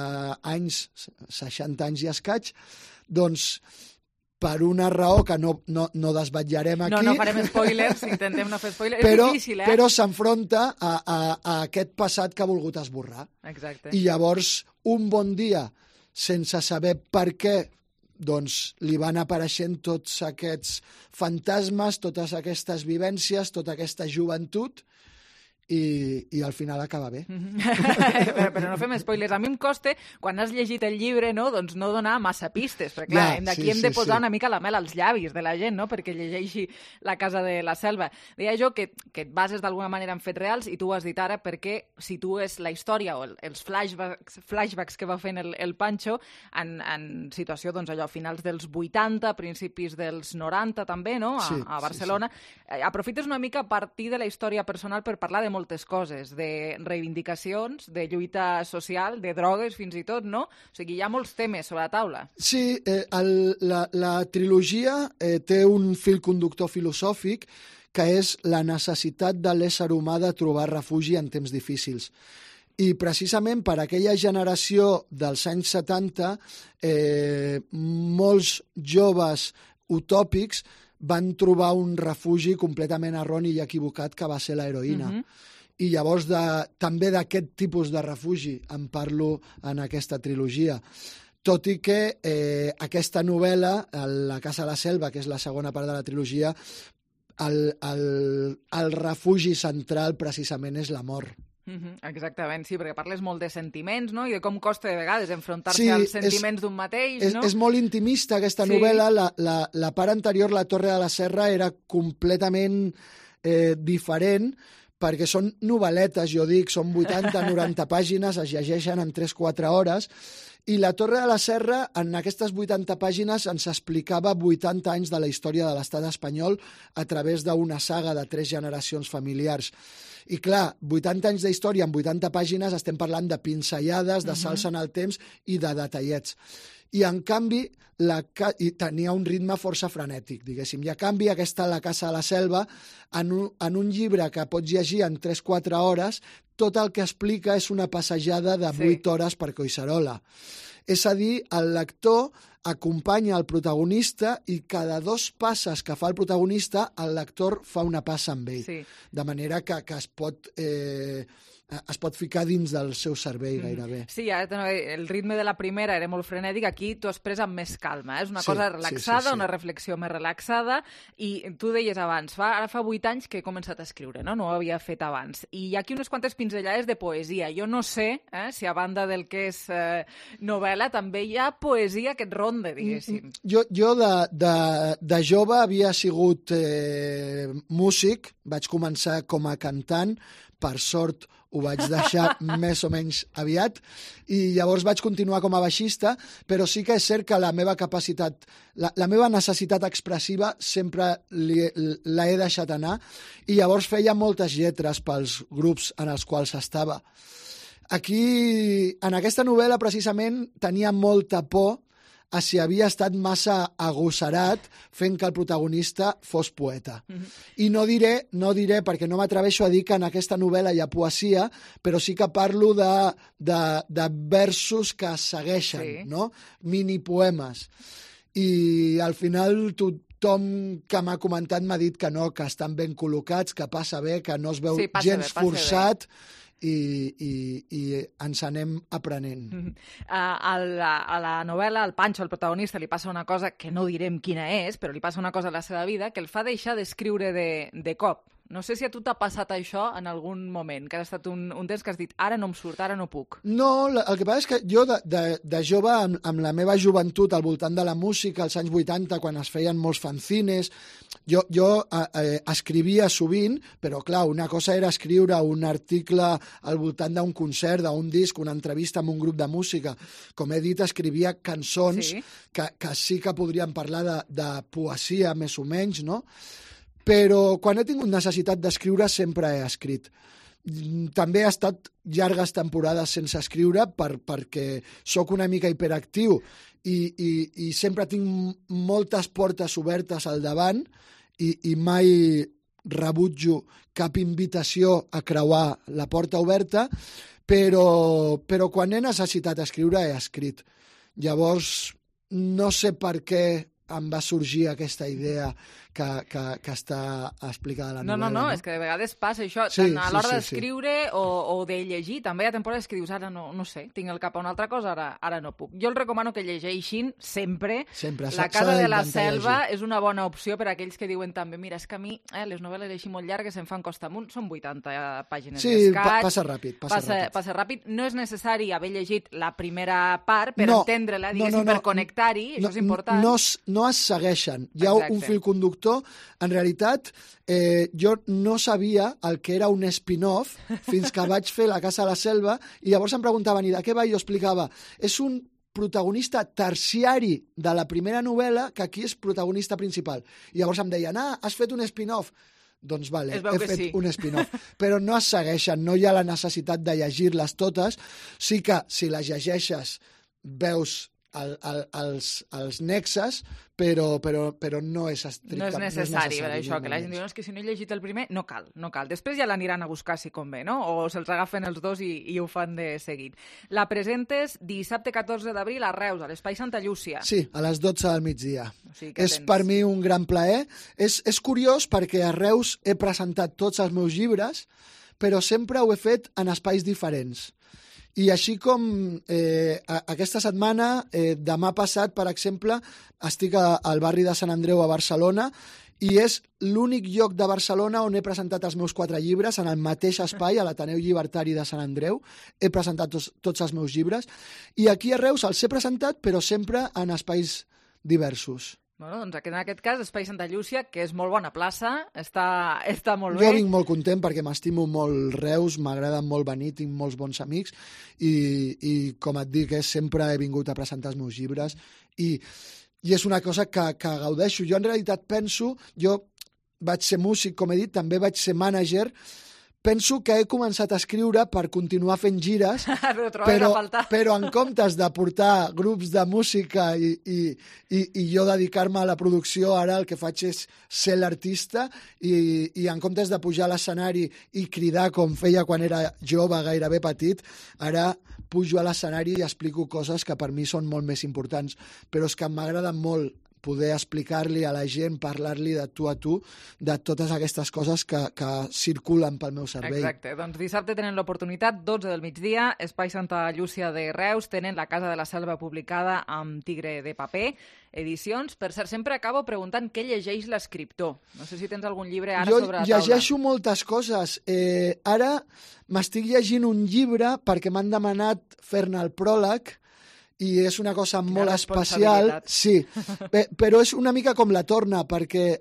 anys i escaig, doncs per una raó que no desvetllarem aquí... No farem spoilers, intentem no fer spoilers. Però, és difícil, però s'enfronta a aquest passat que ha volgut esborrar. Exacte. I llavors, un bon dia, sense saber per què, doncs li van apareixent tots aquests fantasmes, totes aquestes vivències, tota aquesta joventut, i al final acaba bé. Però no fem spoilers. A mi em costa, quan has llegit el llibre, no, doncs no donar massa pistes, perquè clar, d'aquí hem de posar una mica la mel als llavis de la gent, no?, perquè llegeixi La casa de la selva. Deia jo que et bases d'alguna manera en fets reals, i tu ho has dit ara perquè situes la història o els flashbacks que va fent el Pancho en situació, doncs allò, finals dels 80, principis dels 90 també, no?, a Barcelona. Aprofites una mica a partir de la història personal per parlar de moltes coses, de reivindicacions, de lluita social, de drogues fins i tot, no? O sigui, hi ha molts temes sobre la taula. Sí, la trilogia té un fil conductor filosòfic que és la necessitat de l'ésser humà de trobar refugi en temps difícils. I precisament per aquella generació dels anys 70, molts joves utòpics van trobar un refugi completament erroni i equivocat que va ser l'heroïna. I llavors també d'aquest tipus de refugi en parlo en aquesta trilogia. Tot i que aquesta novel·la, La casa de la selva, que és la segona part de la trilogia, el refugi central precisament és l'amor. Exactament, sí, perquè parles molt de sentiments, no?, i de com costa de vegades enfrontar-se als sentiments d'un mateix, no? És molt intimista aquesta novel·la. La part anterior, La torre de la serra, era completament diferent, perquè són novel·letes, jo dic, són 80-90 pàgines, es llegeixen en 3-4 hores, i La torre de la serra, en aquestes 80 pàgines, ens explicava 80 anys de la història de l'estat espanyol a través d'una saga de 3 generacions familiars. I clar, 80 anys d'història en 80 pàgines, estem parlant de pinzellades, de salts en el temps i de detallets. I en canvi, tenia un ritme força frenètic, diguéssim. I a canvi, aquesta La casa de la selva, en un llibre que pots llegir en 3-4 hores, tot el que explica és una passejada de 8 hores per Collserola. És a dir, el lector acompanya el protagonista i cada 2 passes que fa el protagonista, el lector fa una passa amb ell. De manera que es pot ficar dins del seu cervell gairebé. Sí, el ritme de la primera era molt frenètic, aquí t'ho has pres amb més calma. És una cosa relaxada, una reflexió més relaxada, i tu deies abans, ara fa 8 anys que he començat a escriure, no ho havia fet abans. I hi ha aquí unes quantes pinzellades de poesia. Jo no sé si a banda del que és novel·la també hi ha poesia que et ronda, diguéssim. Jo de jove havia sigut músic, vaig començar com a cantant, per sort ho vaig deixar més o menys aviat, i llavors vaig continuar com a baixista, però sí que és cert que la meva capacitat, la meva necessitat expressiva sempre la he deixat anar, i llavors feia moltes lletres pels grups en els quals estava. Aquí, en aquesta novel·la, precisament, tenia molta por a si havia estat massa agosserat fent que el protagonista fos poeta. I no diré, perquè no m'atreveixo a dir que en aquesta novel·la hi ha poesia, però sí que parlo de versos que segueixen, no? Minipoemes. I al final tothom que m'ha comentat m'ha dit que no, que estan ben col·locats, que passa bé, que no es veu gens forçat, i ens anem aprenent. A la novel·la, al Pancho, el protagonista, li passa una cosa que no direm quina és, però li passa una cosa a la seva vida que el fa deixar d'escriure de cop. No sé si a tu t'ha passat això en algun moment, que ha estat un temps que has dit ara no em surt, ara no puc. No, el que passa és que jo de jove, amb la meva joventut al voltant de la música, als anys 80, quan es feien molts fanzines, jo escrivia sovint, però clar, una cosa era escriure un article al voltant d'un concert, d'un disc, una entrevista amb un grup de música. Com he dit, escrivia cançons que sí que podríem parlar de poesia, més o menys, no? Però quan he tingut necessitat d'escriure sempre he escrit. També he estat llargues temporades sense escriure perquè sóc una mica hiperactiu i sempre tinc moltes portes obertes al davant i mai rebutjo cap invitació a creuar la porta oberta, però quan he necessitat escriure he escrit. Llavors, no sé per què em va sorgir aquesta idea que està explicada a la novel·la. No, és que de vegades passa això, sí, tant a l'hora sí, d'escriure o de llegir. També hi ha temporades que dius, ara no sé, tinc el cap a una altra cosa, ara no puc. Jo el recomano que llegeixin sempre. La Casa de la Selva és una bona opció per a aquells que diuen també, mira, és que a mi les novel·les així molt llargues em fan costa amunt, són 80 pàgines d'escaig. Passa ràpid. Passa ràpid. No és necessari haver llegit la primera part per entendre-la, diguéssim, per connectar-hi, això és important. No es segueixen. Hi ha un fil conductor. En realitat, jo no sabia el que era un spin-off fins que vaig fer La Casa de la Selva i llavors em preguntaven, i de què va? I jo explicava, és un protagonista terciari de la primera novel·la que aquí és protagonista principal. I llavors em deien, has fet un spin-off. Doncs vale, he fet un spin-off. Però no es segueixen, no hi ha la necessitat de llegir-les totes. Sí que si les llegeixes veus els nexes, però no és estricte. No és necessari, per això, que la gent diu que si no he llegit el primer, no cal. Després ja l'aniran a buscar si convé, no? O se'ls agafen els dos i ho fan de seguit. La presentes dissabte 14 d'abril a Reus, a l'Espai Santa Llúcia. Sí, a les 12 del migdia. És per mi un gran plaer. És curiós perquè a Reus he presentat tots els meus llibres, però sempre ho he fet en espais diferents. I així com aquesta setmana, demà passat, per exemple, estic al barri de Sant Andreu a Barcelona i és l'únic lloc de Barcelona on he presentat els meus 4 llibres, en el mateix espai, a l'Ateneu Llibertari de Sant Andreu. He presentat tots els meus llibres. I aquí a Reus els he presentat, però sempre en espais diversos. Bueno, doncs en aquest cas, Espai Santa Llúcia, que és molt bona plaça, està molt bé. Jo vinc molt content perquè m'estimo molt Reus, m'agrada molt venir, tinc molts bons amics i com et dic, sempre he vingut a presentar els meus llibres i és una cosa que gaudeixo. Jo en realitat penso, jo vaig ser músic, com he dit, també vaig ser mànager. Penso que he començat a escriure per continuar fent gires, però en comptes de portar grups de música i jo dedicar-me a la producció, ara el que faig és ser l'artista i en comptes de pujar a l'escenari i cridar com feia quan era jove, gairebé petit, ara pujo a l'escenari i explico coses que per mi són molt més importants, però és que m'agrada molt poder explicar-li a la gent, parlar-li de tu a tu, de totes aquestes coses que circulen pel meu cervell. Exacte. Doncs dissabte tenen l'oportunitat, 12 del migdia, Espai Santa Llúcia de Reus, tenen La Casa de la Selva publicada amb Tigre de paper, edicions. Per cert, sempre acabo preguntant què llegeix l'escriptor. No sé si tens algun llibre ara sobre la taula. Jo llegeixo moltes coses. Ara m'estic llegint un llibre perquè m'han demanat fer-ne el pròleg, i és una cosa molt especial, sí, però és una mica com La Torna, perquè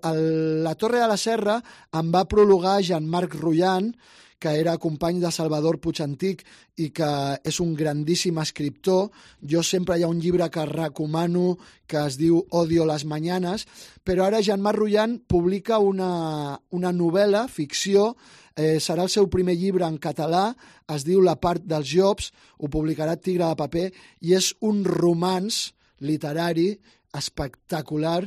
la Torre de la Serra em va prologar Jean-Marc Rullan, que era company de Salvador Puigantic i que és un grandíssim escriptor. Jo sempre hi ha un llibre que recomano que es diu Odio las mañanas, però ara Jean-Marc Rullan publica una novel·la, ficció, serà el seu primer llibre en català, es diu La part dels Jobs, ho publicarà Tigre de paper, i és un romanç literari espectacular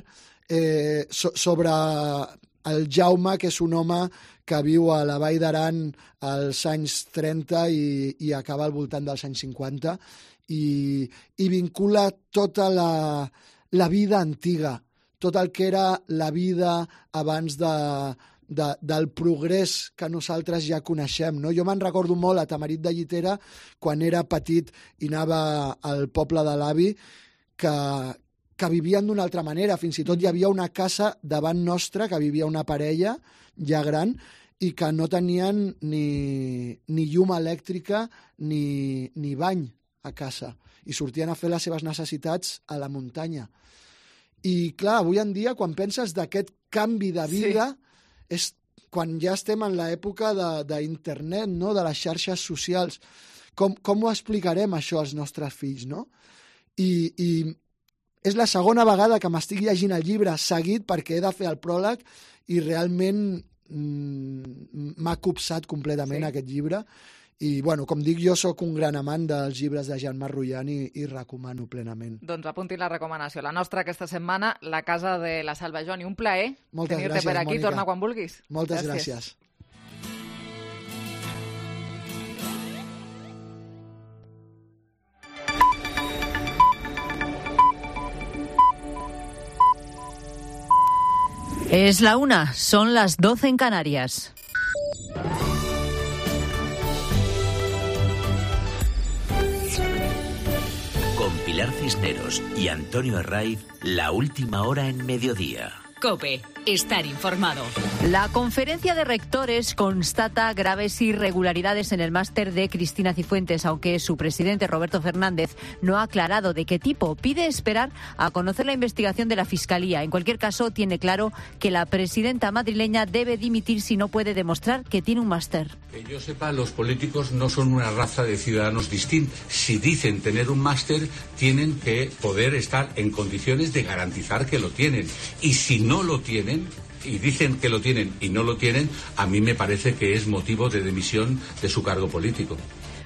sobre el Jaume, que és un home que viu a la Vall d'Aran als anys 30 i acaba al voltant dels anys 50, i vincula tota la vida antiga, tot el que era la vida abans del progrés que nosaltres ja coneixem, no? Jo me'n recordo molt a Tamarit de Llitera, quan era petit i anava al poble de l'avi, que vivien d'una altra manera. Fins i tot hi havia una casa davant nostra que vivia una parella ja gran i que no tenien ni llum elèctrica ni bany a casa i sortien a fer les seves necessitats a la muntanya. I clar, avui en dia, quan penses d'aquest canvi de vida, és quan ja estem en l'època d'internet, no? De les xarxes socials. Com ho explicarem això als nostres fills, no? I És la segona vegada que m'estic llegint el llibre seguit perquè he de fer el pròleg i realment m'ha copsat completament aquest llibre. I, bueno, com dic, jo sóc un gran amant dels llibres de Jean-Marc Rullan i recomano plenament. Doncs apunti la recomanació. La nostra aquesta setmana, La casa de la Salva. Joan, un plaer tenir-te gràcies, per aquí. Mònica. Torna quan vulguis. Moltes gràcies. Es la 1, son las 12 en Canarias. Con Pilar Cisneros y Antonio Herraiz, la última hora en mediodía. COPE, estar informado. La conferencia de rectores constata graves irregularidades en el máster de Cristina Cifuentes, aunque su presidente Roberto Fernández no ha aclarado de qué tipo. Pide esperar a conocer la investigación de la Fiscalía. En cualquier caso, tiene claro que la presidenta madrileña debe dimitir si no puede demostrar que tiene un máster. Que yo sepa, los políticos no son una raza de ciudadanos distinta. Si dicen tener un máster, tienen que poder estar en condiciones de garantizar que lo tienen. Y si no lo tienen, y dicen que lo tienen y no lo tienen, a mí me parece que es motivo de dimisión de su cargo político.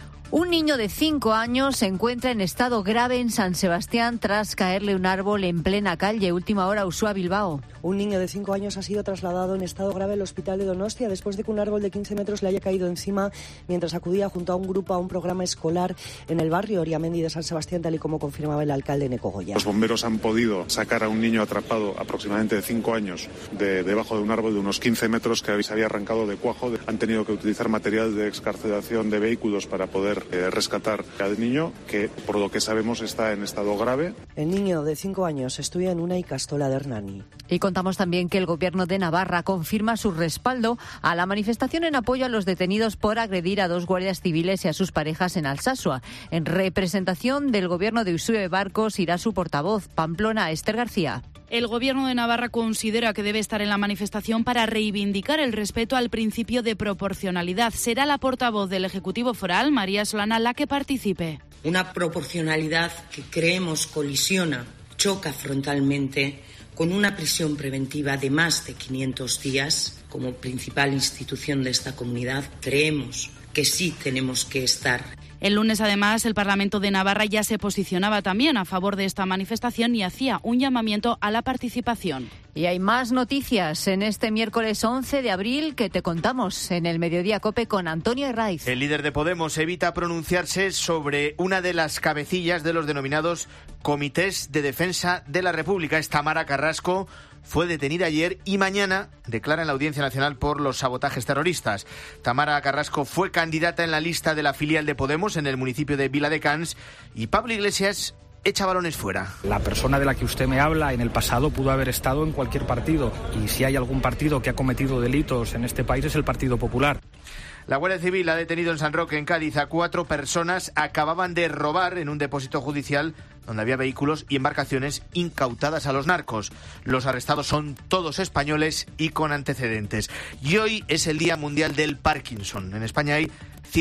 Un niño de 5 años se encuentra en estado grave en San Sebastián tras caerle un árbol en plena calle. Última hora, Uxue, Bilbao. Un niño de 5 años ha sido trasladado en estado grave al hospital de Donostia después de que un árbol de 15 metros le haya caído encima mientras acudía junto a un grupo a un programa escolar en el barrio Oriamendi de San Sebastián, tal y como confirmaba el alcalde Neco Goya. Los bomberos han podido sacar a un niño atrapado aproximadamente de 5 años debajo de un árbol de unos 15 metros que se había arrancado de cuajo. Han tenido que utilizar material de excarcelación de vehículos para poder rescatar al niño, que por lo que sabemos está en estado grave. El niño de 5 años estudia en una ikastola de Hernani. Y contamos también que el Gobierno de Navarra confirma su respaldo a la manifestación en apoyo a los detenidos por agredir a 2 guardias civiles y a sus parejas en Alsasua. En representación del Gobierno de Uxue Barcos irá su portavoz, Pamplona, Esther García. El Gobierno de Navarra considera que debe estar en la manifestación para reivindicar el respeto al principio de proporcionalidad. Será la portavoz del Ejecutivo Foral, María Solana, la que participe. Una proporcionalidad que creemos colisiona, choca frontalmente con una prisión preventiva de más de 500 días. Como principal institución de esta comunidad, creemos que sí tenemos que estar. El lunes, además, el Parlamento de Navarra ya se posicionaba también a favor de esta manifestación y hacía un llamamiento a la participación. Y hay más noticias en este miércoles 11 de abril que te contamos en el Mediodía COPE con Antonio Herraiz. El líder de Podemos evita pronunciarse sobre una de las cabecillas de los denominados Comités de Defensa de la República. Es Tamara Carrasco. Fue detenida ayer y mañana declara en la Audiencia Nacional por los sabotajes terroristas. Tamara Carrasco fue candidata en la lista de la filial de Podemos en el municipio de Viladecans y Pablo Iglesias echa balones fuera. La persona de la que usted me habla en el pasado pudo haber estado en cualquier partido y si hay algún partido que ha cometido delitos en este país es el Partido Popular. La Guardia Civil ha detenido en San Roque, en Cádiz, a 4 personas. Acababan de robar en un depósito judicial donde había vehículos y embarcaciones incautadas a los narcos. Los arrestados son todos españoles y con antecedentes. Y hoy es el Día Mundial del Parkinson. En España hay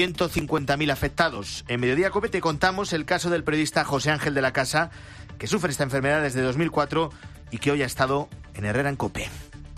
150.000 afectados. En Mediodía COPE te contamos el caso del periodista José Ángel de la Casa, que sufre esta enfermedad desde 2004 y que hoy ha estado en Herrera en COPE.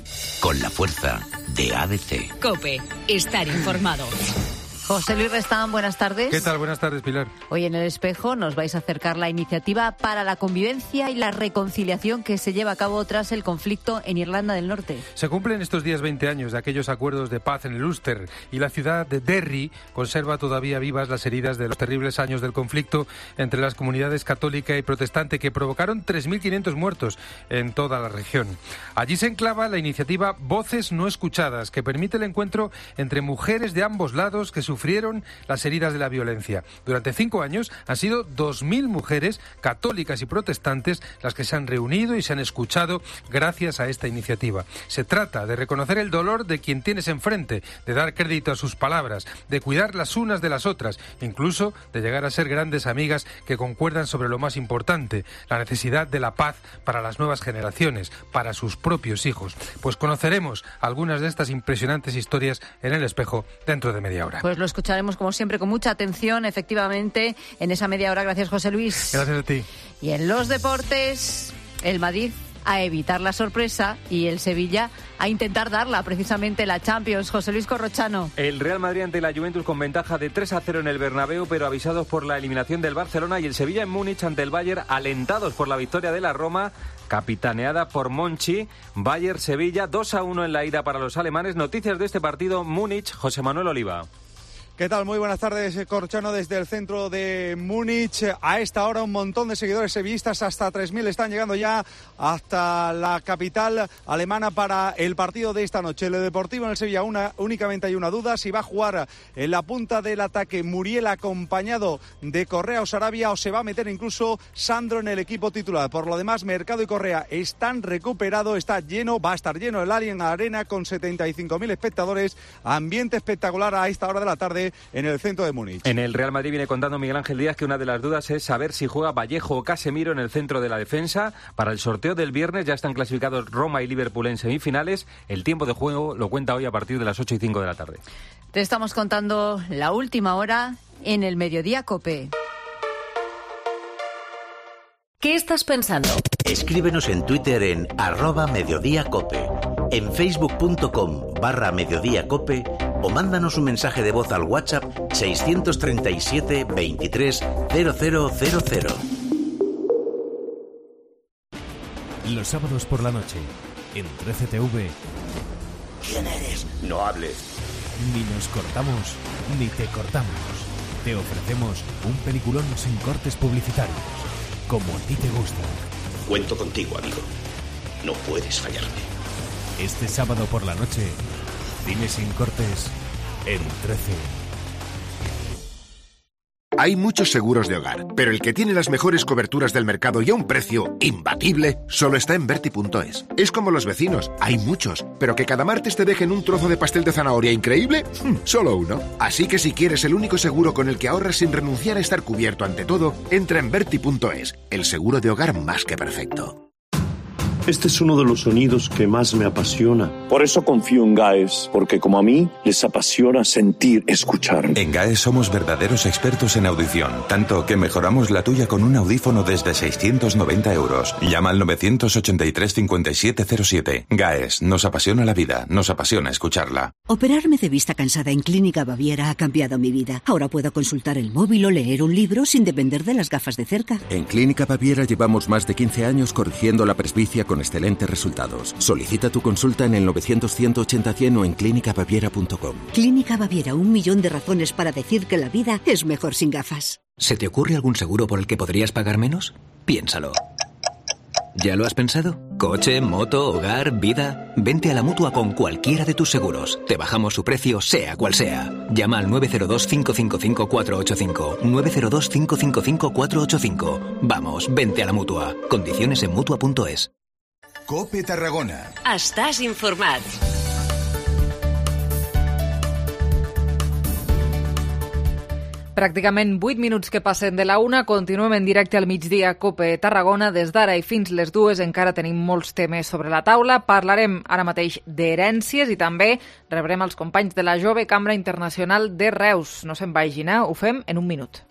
Con la fuerza de ADC. COPE, estar informado. José Luis Restán, buenas tardes. ¿Qué tal? Buenas tardes, Pilar. Hoy en El Espejo nos vais a acercar la iniciativa para la convivencia y la reconciliación que se lleva a cabo tras el conflicto en Irlanda del Norte. Se cumplen estos días 20 años de aquellos acuerdos de paz en el Ulster y la ciudad de Derry conserva todavía vivas las heridas de los terribles años del conflicto entre las comunidades católica y protestante que provocaron 3.500 muertos en toda la región. Allí se enclava la iniciativa Voces No Escuchadas, que permite el encuentro entre mujeres de ambos lados que sufrieron las heridas de la violencia. Durante 5 años han sido 2.000 mujeres católicas y protestantes las que se han reunido y se han escuchado gracias a esta iniciativa. Se trata de reconocer el dolor de quien tienes enfrente, de dar crédito a sus palabras, de cuidar las unas de las otras, incluso de llegar a ser grandes amigas que concuerdan sobre lo más importante, la necesidad de la paz para las nuevas generaciones, para sus propios hijos. Pues conoceremos algunas de estas impresionantes historias en El Espejo dentro de media hora. Pues lo escucharemos como siempre con mucha atención, efectivamente, en esa media hora. Gracias, José Luis. Gracias a ti. Y en los deportes, el Madrid a evitar la sorpresa y el Sevilla a intentar darla, precisamente la Champions. José Luis Corrochano. El Real Madrid ante la Juventus con ventaja de 3-0 en el Bernabéu, pero avisados por la eliminación del Barcelona, y el Sevilla en Múnich ante el Bayern, alentados por la victoria de la Roma, capitaneada por Monchi. Bayern-Sevilla 2-1 en la ida para los alemanes. Noticias de este partido, Múnich, José Manuel Oliva. ¿Qué tal? Muy buenas tardes, Corrochano, desde el centro de Múnich. A esta hora un montón de seguidores sevillistas, hasta 3.000 están llegando ya hasta la capital alemana para el partido de esta noche. El Deportivo en el Sevilla únicamente hay una duda, si va a jugar en la punta del ataque Muriel acompañado de Correa o Sarabia, o se va a meter incluso Sandro en el equipo titular. Por lo demás, Mercado y Correa están recuperados, está lleno, va a estar lleno el Allianz Arena con 75.000 espectadores, ambiente espectacular a esta hora de la tarde en el centro de Múnich. En el Real Madrid viene contando Miguel Ángel Díaz que una de las dudas es saber si juega Vallejo o Casemiro en el centro de la defensa. Para el sorteo del viernes ya están clasificados Roma y Liverpool en semifinales. El tiempo de juego lo cuenta hoy a partir de las 8:05 de la tarde. Te estamos contando la última hora en el Mediodía COPE. ¿Qué estás pensando? Escríbenos en Twitter en @mediodíacope, en facebook.com/mediodíacope o mándanos un mensaje de voz al WhatsApp 637 23 0000. Los sábados por la noche, en 13TV. ¿Quién eres? No hables. Ni nos cortamos, ni te cortamos. Te ofrecemos un peliculón sin cortes publicitarios, como a ti te gusta. Cuento contigo, amigo. No puedes fallarme. Este sábado por la noche, cine sin cortes, en 13. Hay muchos seguros de hogar, pero el que tiene las mejores coberturas del mercado y a un precio imbatible solo está en Berti.es. Es como los vecinos, hay muchos, pero que cada martes te dejen un trozo de pastel de zanahoria increíble, solo uno. Así que si quieres el único seguro con el que ahorras sin renunciar a estar cubierto ante todo, entra en Berti.es, el seguro de hogar más que perfecto. Este es uno de los sonidos que más me apasiona. Por eso confío en GAES, porque como a mí, les apasiona sentir, escuchar. En GAES somos verdaderos expertos en audición, tanto que mejoramos la tuya con un audífono desde 690 euros. Llama al 983 5707. GAES, nos apasiona la vida, nos apasiona escucharla. Operarme de vista cansada en Clínica Baviera ha cambiado mi vida. Ahora puedo consultar el móvil o leer un libro sin depender de las gafas de cerca. En Clínica Baviera llevamos más de 15 años corrigiendo la presbicia con excelentes resultados. Solicita tu consulta en el 900-180-100 o en clínicabaviera.com. Clínica Baviera, 1.000.000 de razones para decir que la vida es mejor sin gafas. ¿Se te ocurre algún seguro por el que podrías pagar menos? Piénsalo. ¿Ya lo has pensado? Coche, moto, hogar, vida. Vente a la Mutua con cualquiera de tus seguros. Te bajamos su precio, sea cual sea. Llama al 902-555-485. 902-555-485. Vamos, vente a la Mutua. Condiciones en Mutua.es. COPE Tarragona. Estàs informat. Pràcticament 8 minuts que passen de la 1, continuem en directe al migdia COPE Tarragona. Des d'ara i fins les 2 encara tenim molts temes sobre la taula. Parlarem ara mateix d'herències i també rebrem els companys de la Jove Cambra Internacional de Reus. No se'n vagin, ho fem en un minut.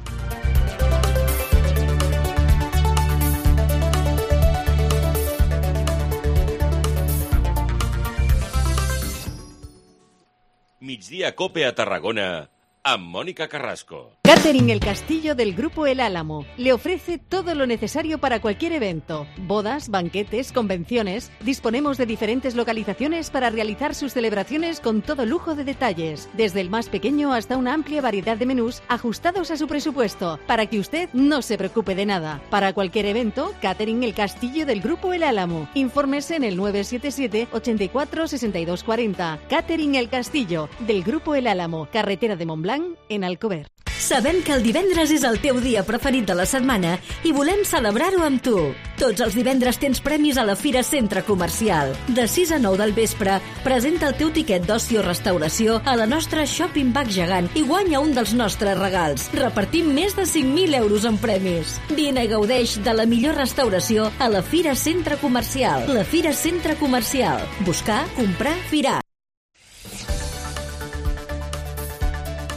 Migdia COPE a Tarragona, amb Mónica Carrasco. Catering El Castillo del Grupo El Álamo le ofrece todo lo necesario para cualquier evento. Bodas, banquetes, convenciones. Disponemos de diferentes localizaciones para realizar sus celebraciones con todo lujo de detalles. Desde el más pequeño hasta una amplia variedad de menús ajustados a su presupuesto, para que usted no se preocupe de nada. Para cualquier evento, Catering El Castillo del Grupo El Álamo. Infórmese en el 977 84 62 40. Catering El Castillo del Grupo El Álamo, carretera de Montblanc, en Alcover. Sabem que el divendres és el teu dia preferit de la setmana i volem celebrar-ho amb tu. Tots els divendres tens premis a la Fira Centre Comercial. De 6 a 9 del vespre, presenta el teu tiquet d'oci o restauració a la nostra Shopping Bag gegant i guanya un dels nostres regals. Repartim més de 5.000 euros en premis. Vine i gaudeix de la millor restauració a la Fira Centre Comercial. La Fira Centre Comercial. Buscar, comprar, firar.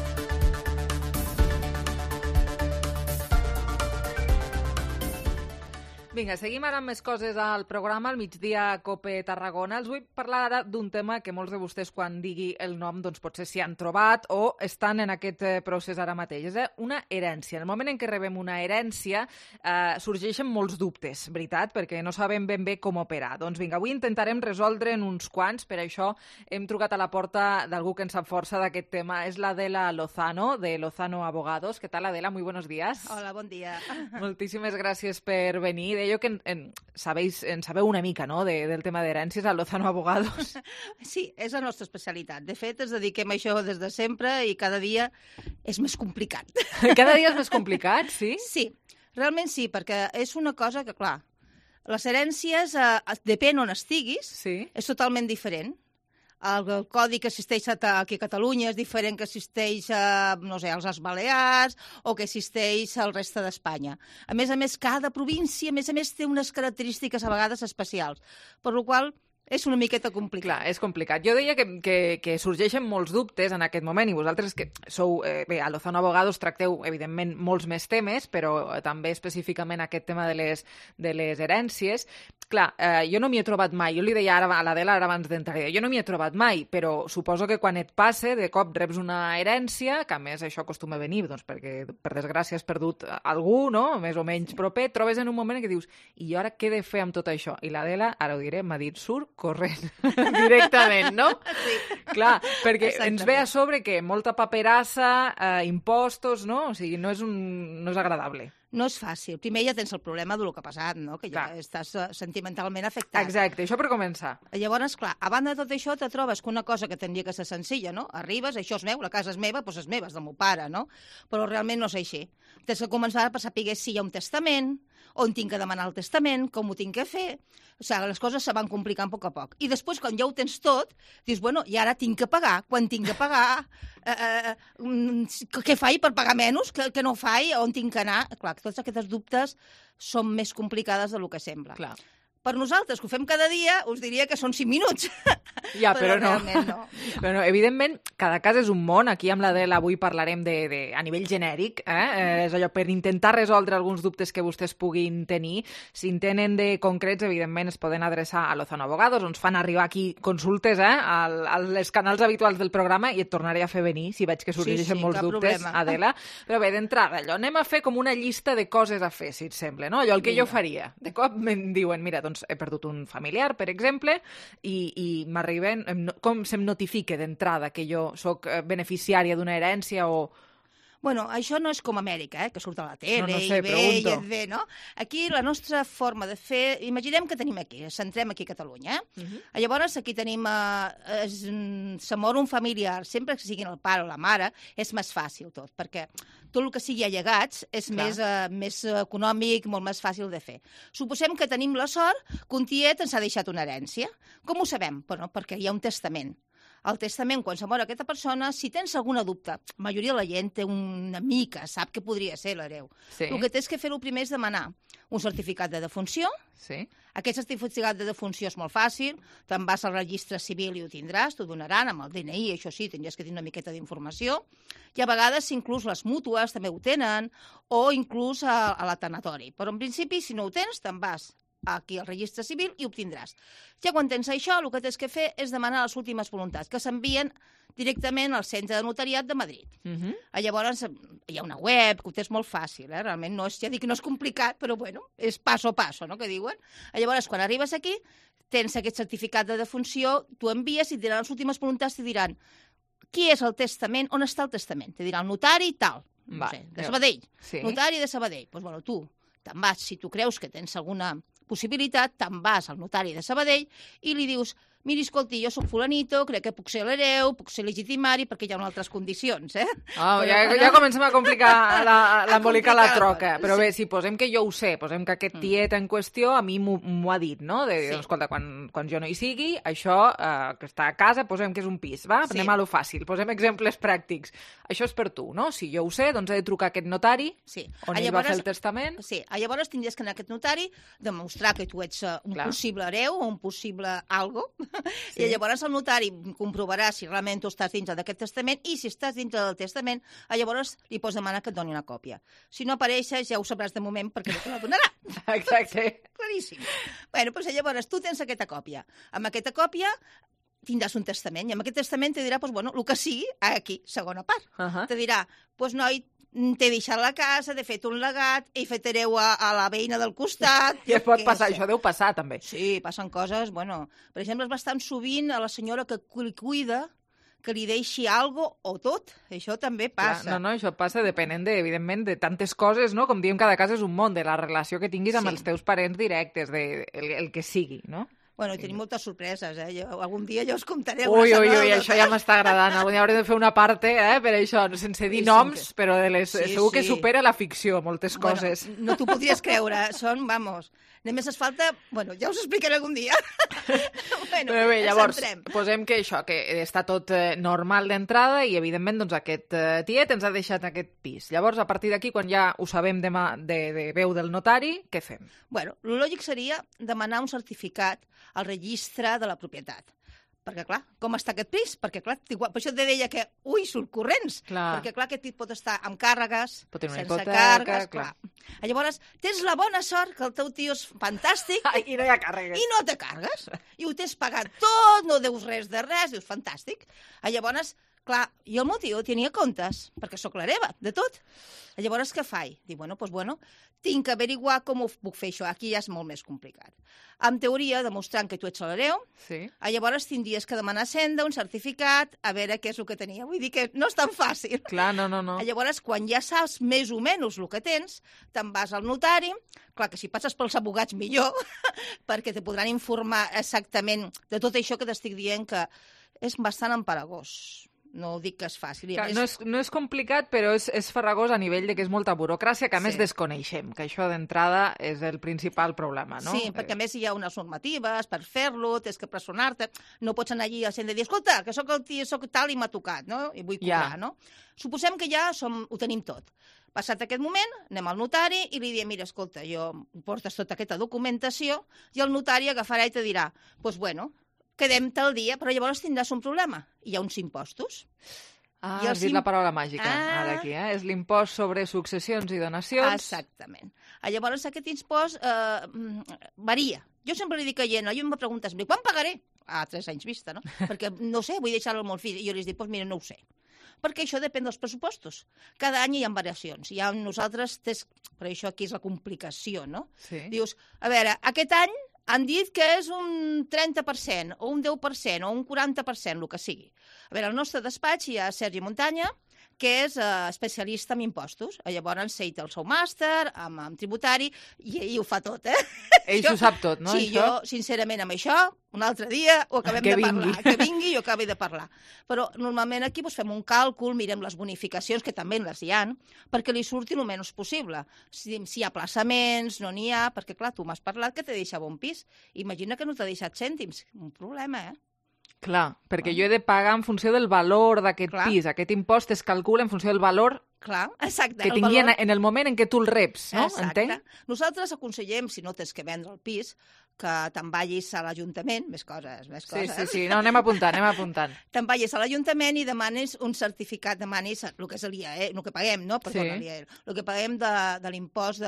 Vinga, seguim ara amb més coses al programa, al migdia Cope Tarragona. Els vull parlar ara d'un tema que molts de vostès, quan digui el nom, doncs potser s'hi han trobat o estan en aquest procés ara mateix. És una herència. En el moment en què rebem una herència, sorgeixen molts dubtes, veritat? Perquè no sabem ben bé com operar. Doncs vinga, avui intentarem resoldre en uns quants. Per això hem trucat a la porta d'algú que en sap força d'aquest tema. És l'Adela Lozano, de Lozano Abogados. ¿Qué tal, Adela? Muy buenos días. Hola, bon dia. Moltíssimes gràcies per venir. Deia que en sabeu una mica, no?, del tema d'herències a Lozano Abogados. Sí, és la nostra especialitat. De fet, ens dediquem a això des de sempre i cada dia és més complicat. Cada dia és més complicat, sí? Sí, realment sí, perquè és una cosa que, clar, les herències, depèn on estiguis, és totalment diferent. El codi que existeix aquí a Catalunya és diferent que existeix no sé, als Balears o que existeix al reste d'Espanya. A més, cada província, a més, té unes característiques a vegades especials, per la qual és una miqueta complicat. Clar, és complicat. Jo deia que sorgeixen molts dubtes en aquest moment i vosaltres que sou, bé, a Lozano Abogados tracteu, evidentment, molts més temes, però també específicament aquest tema de les herències. Clar, jo no m'hi he trobat mai. Jo li deia ara a l'Adela abans d'entrar, jo no m'hi he trobat mai, però suposo que quan et passa, de cop reps una herència, que a més això acostuma a venir, doncs perquè per desgràcia has perdut algú, no?, més o menys proper, et trobes en un moment en què dius, i jo ara què he de fer amb tot això? I l'Adela, ara ho diré, m'ha dit, surt corrent, directament, no? Sí. Clar, perquè ens ve a sobre que molta paperassa, impostos, no? O sigui, no és agradable. No és fàcil. Primer ja tens el problema del que ha passat, no?, que ja estàs sentimentalment afectat. Exacte, això per començar. Llavors, clar, a banda de tot això, te trobes que una cosa que tindria que ser senzilla, no? Arribes, això és meu, la casa és meva, doncs és meva, és del meu pare, no? Però realment no és així. Tens que començar a saber si hi ha un testament, on tinc que demanar el testament, com ho tinc que fer. O sigui, les coses se van complicant a poc a poc. I després, quan ja ho tens tot, dius, bueno, i ara tinc que pagar. Quan tinc que pagar, què faig per pagar menys? Què no faig? On tinc que anar? Clar, tots aquests dubtes són més complicades del que sembla. Clar. Per nosaltres, que ho fem cada dia, us diria que són 5 minuts. Ja, però no. Però no. Evidentment, cada cas és un món. Aquí amb l'Adela avui parlarem a nivell genèric. És allò per intentar resoldre alguns dubtes que vostès puguin tenir. Si en tenen de concrets, evidentment, es poden adreçar a Lozano Abogados. Ens fan arribar aquí consultes als canals habituals del programa i et tornaré a fer venir si veig que sorgeixen molts dubtes, Adela. Però bé, d'entrada, allò, anem a fer com una llista de coses a fer, si et sembla, no? Allò el que jo faria. De cop em diuen, mira, doncs he perdut un familiar, per exemple, i m'arriben... Com se'm notifica d'entrada que jo sóc beneficiària d'una herència o... Bueno, això no és com Amèrica, que surt a la tele no sé, i ve i et ve, no? Aquí la nostra forma de fer... Imaginem que tenim aquí, centrem aquí a Catalunya, Llavors aquí tenim... se mor un familiar, sempre que siguin el pare o la mare, és més fàcil tot, perquè tot el que sigui allegats és més econòmic, molt més fàcil de fer. Suposem que tenim la sort que un tiet ens ha deixat una herència. Com ho sabem? Bueno, perquè hi ha un testament. El testament, quan se mor aquesta persona, si tens alguna dubte, la majoria de la gent té una mica, sap que podria ser l'hereu. Sí. El que tens que fer primer és demanar un certificat de defunció. Sí. Aquest certificat de defunció és molt fàcil, te'n vas al registre civil i ho tindràs, t'ho donaran amb el DNI, això sí, tindries que tenir una miqueta d'informació, i a vegades inclús les mútues també ho tenen, o inclús a l'atanatori. Però en principi, si no ho tens, te'n vas aquí al registre civil i obtindràs. Ja quan tens això, el que tens que fer és demanar les últimes voluntats, que s'envien directament al centre de notariat de Madrid. Llavors hi ha una web, que ho tens molt fàcil, realment no és, ja dic que no és complicat, però bueno, és passo a passo, no?, que diuen. Llavors, quan arribes aquí, tens aquest certificat de defunció, tu envies i et diran les últimes voluntats, t'hi diran qui és el testament, on està el testament, t'hi diran el notari i tal, no sé, de Sabadell, notari de Sabadell. Doncs bueno, tu te'n vas, si tu creus que tens alguna possibilitat, te'n vas al notari de Sabadell i li dius, miri, escolti, jo soc fulanito, crec que puc ser l'hereu, puc ser legitimari, perquè hi ha altres condicions, Ja comencem a complicar l'embolicar la troca. Però bé, si posem que jo ho sé, posem que aquest tiet en qüestió a mi m'ho ha dit, no? Escolta, quan jo no hi sigui, això que està a casa, posem que és un pis, va? Anem a lo fàcil, posem exemples pràctics. Això és per tu, no? Si jo ho sé, doncs he de trucar a aquest notari, on ell va fer el testament. Sí, llavors tindries que anar a aquest notari, demostrar que tu ets un possible hereu o un possible algo, I llavors el notari comprovarà si realment tu estàs dintre d'aquest testament i si estàs dintre del testament, llavors li pots demanar que et doni una còpia. Si no apareixes, ja ho sabràs de moment perquè no te la donarà. Exacte. Claríssim. Bueno, doncs llavors tu tens aquesta còpia. Amb aquesta còpia tindràs un testament, i amb aquest testament te dirà, doncs, bueno, el que sigui, aquí, segona part. Te dirà, doncs, noi, t'he deixat la casa, t'he fet un legat, he fet hereu a la veïna del costat... I pot passar, això deu passar, també. Sí, passen coses, bueno... Per exemple, és bastant sovint a la senyora que li cuida que li deixi algo o tot. Això també passa. Clar, no, això passa depenent, evidentment, de tantes coses, no? Com diem, cada cas és un món, de la relació que tinguis amb els teus parents directes, el que sigui, no? Bueno, i tenim moltes sorpreses, algun dia ja us contaré. Ui, això ja m'està agradant. Algun dia haurem de fer una parte, per això, sense dir noms, però segur que supera la ficció, moltes coses. No t'ho podries creure, són, vamos... Només es falta... Bueno, ja us ho explicaré algun dia. Bueno, però bé, llavors, posem que això, que està tot normal d'entrada i, evidentment, doncs, aquest tiet ens ha deixat aquest pis. Llavors, a partir d'aquí, quan ja ho sabem de veu del notari, què fem? Bueno, el lògic seria demanar un certificat al registre de la propietat. Perquè, clar, com està aquest pis? Perquè, clar, per això et deia que, surt corrents. Perquè, clar, aquest pis pot estar amb càrregues, sense càrregues, clar. Llavors, tens la bona sort que el teu tio és fantàstic... I no hi ha càrregues. I no té càrregues. I ho tens pagat tot, no deus res de res, dius, fantàstic. Llavors, clar, jo el meu tio tenia comptes, perquè sóc l'hereva de tot. Llavors, què faig? Dic, bueno, tinc que averiguar com ho puc fer això. Aquí ja és molt més complicat. En teoria, demostrant que tu ets l'hereu, llavors tindries que demanar a Senda un certificat a veure què és el que tenia. Vull dir que no és tan fàcil. Clar, no. Llavors, quan ja saps més o menys el que tens, te'n vas al notari, clar que si passes pels abogats millor, perquè te podran informar exactament de tot això que t'estic dient, que és bastant emparagós. No dic que és fàcil. Clar, no és complicat, però és farragós a nivell de que és molta burocràcia, que a més desconeixem, que això d'entrada és el principal problema, no? Sí, perquè a més hi ha unes normatives per fer-lo, tens que pressionar-te, no pots anar allí a Senda i dir, escolta, que sóc el tio, sóc tal i m'ha tocat, no? I vull cobrar, no? Suposem que ja ho tenim tot. Passat aquest moment, anem al notari i li diem, mira, escolta, jo portes tota aquesta documentació i el notari agafarà i te dirà, doncs bueno, quedem tal dia, però llavors tindràs un problema. Hi ha uns impostos. Has dit la paraula màgica, ara aquí, És l'impost sobre successions i donacions. Exactament. Llavors aquest impost varia. Jo sempre li dic a gent, jo em preguntes, quan pagaré? 3 anys vista, no? Perquè, no sé, vull deixar-lo molt fill. I jo li dic, mira, no ho sé. Perquè això depèn dels pressupostos. Cada any hi ha variacions. Nosaltres, per això aquí és la complicació, no? Dius, a veure, aquest any han dit que és un 30%, o un 10%, o un 40%, el que sigui. A veure, al nostre despatx hi ha Sergi Muntanya, que és especialista en impostos. Llavors ell té el seu màster, amb tributari, i ell ho fa tot, Ell ho sap tot, no? Sí, jo, sincerament, amb això, un altre dia ho acabem de parlar. Que vingui i ho acabi de parlar. Però normalment aquí fem un càlcul, mirem les bonificacions, que també les hi ha, perquè li surti el menys possible. Si hi ha plaçaments, no n'hi ha, perquè, clar, tu m'has parlat que te deixava un pis. Imagina que no t'ha deixat cèntims. Un problema, Clar, perquè jo he de pagar en funció del valor d'aquest pis. Aquest impost es calcula en funció del valor que tingui en el moment en què tu el reps, no? Entenc? Nosaltres aconsellem, si no tens que vendre el pis, que te'n vagis a l'Ajuntament, més coses. Sí, no, anem apuntant. Te'n vagis a l'Ajuntament i demanis un certificat, demanis el que és l'IAE, el que paguem, no? Perdona, l'IAE, el que paguem de l'impost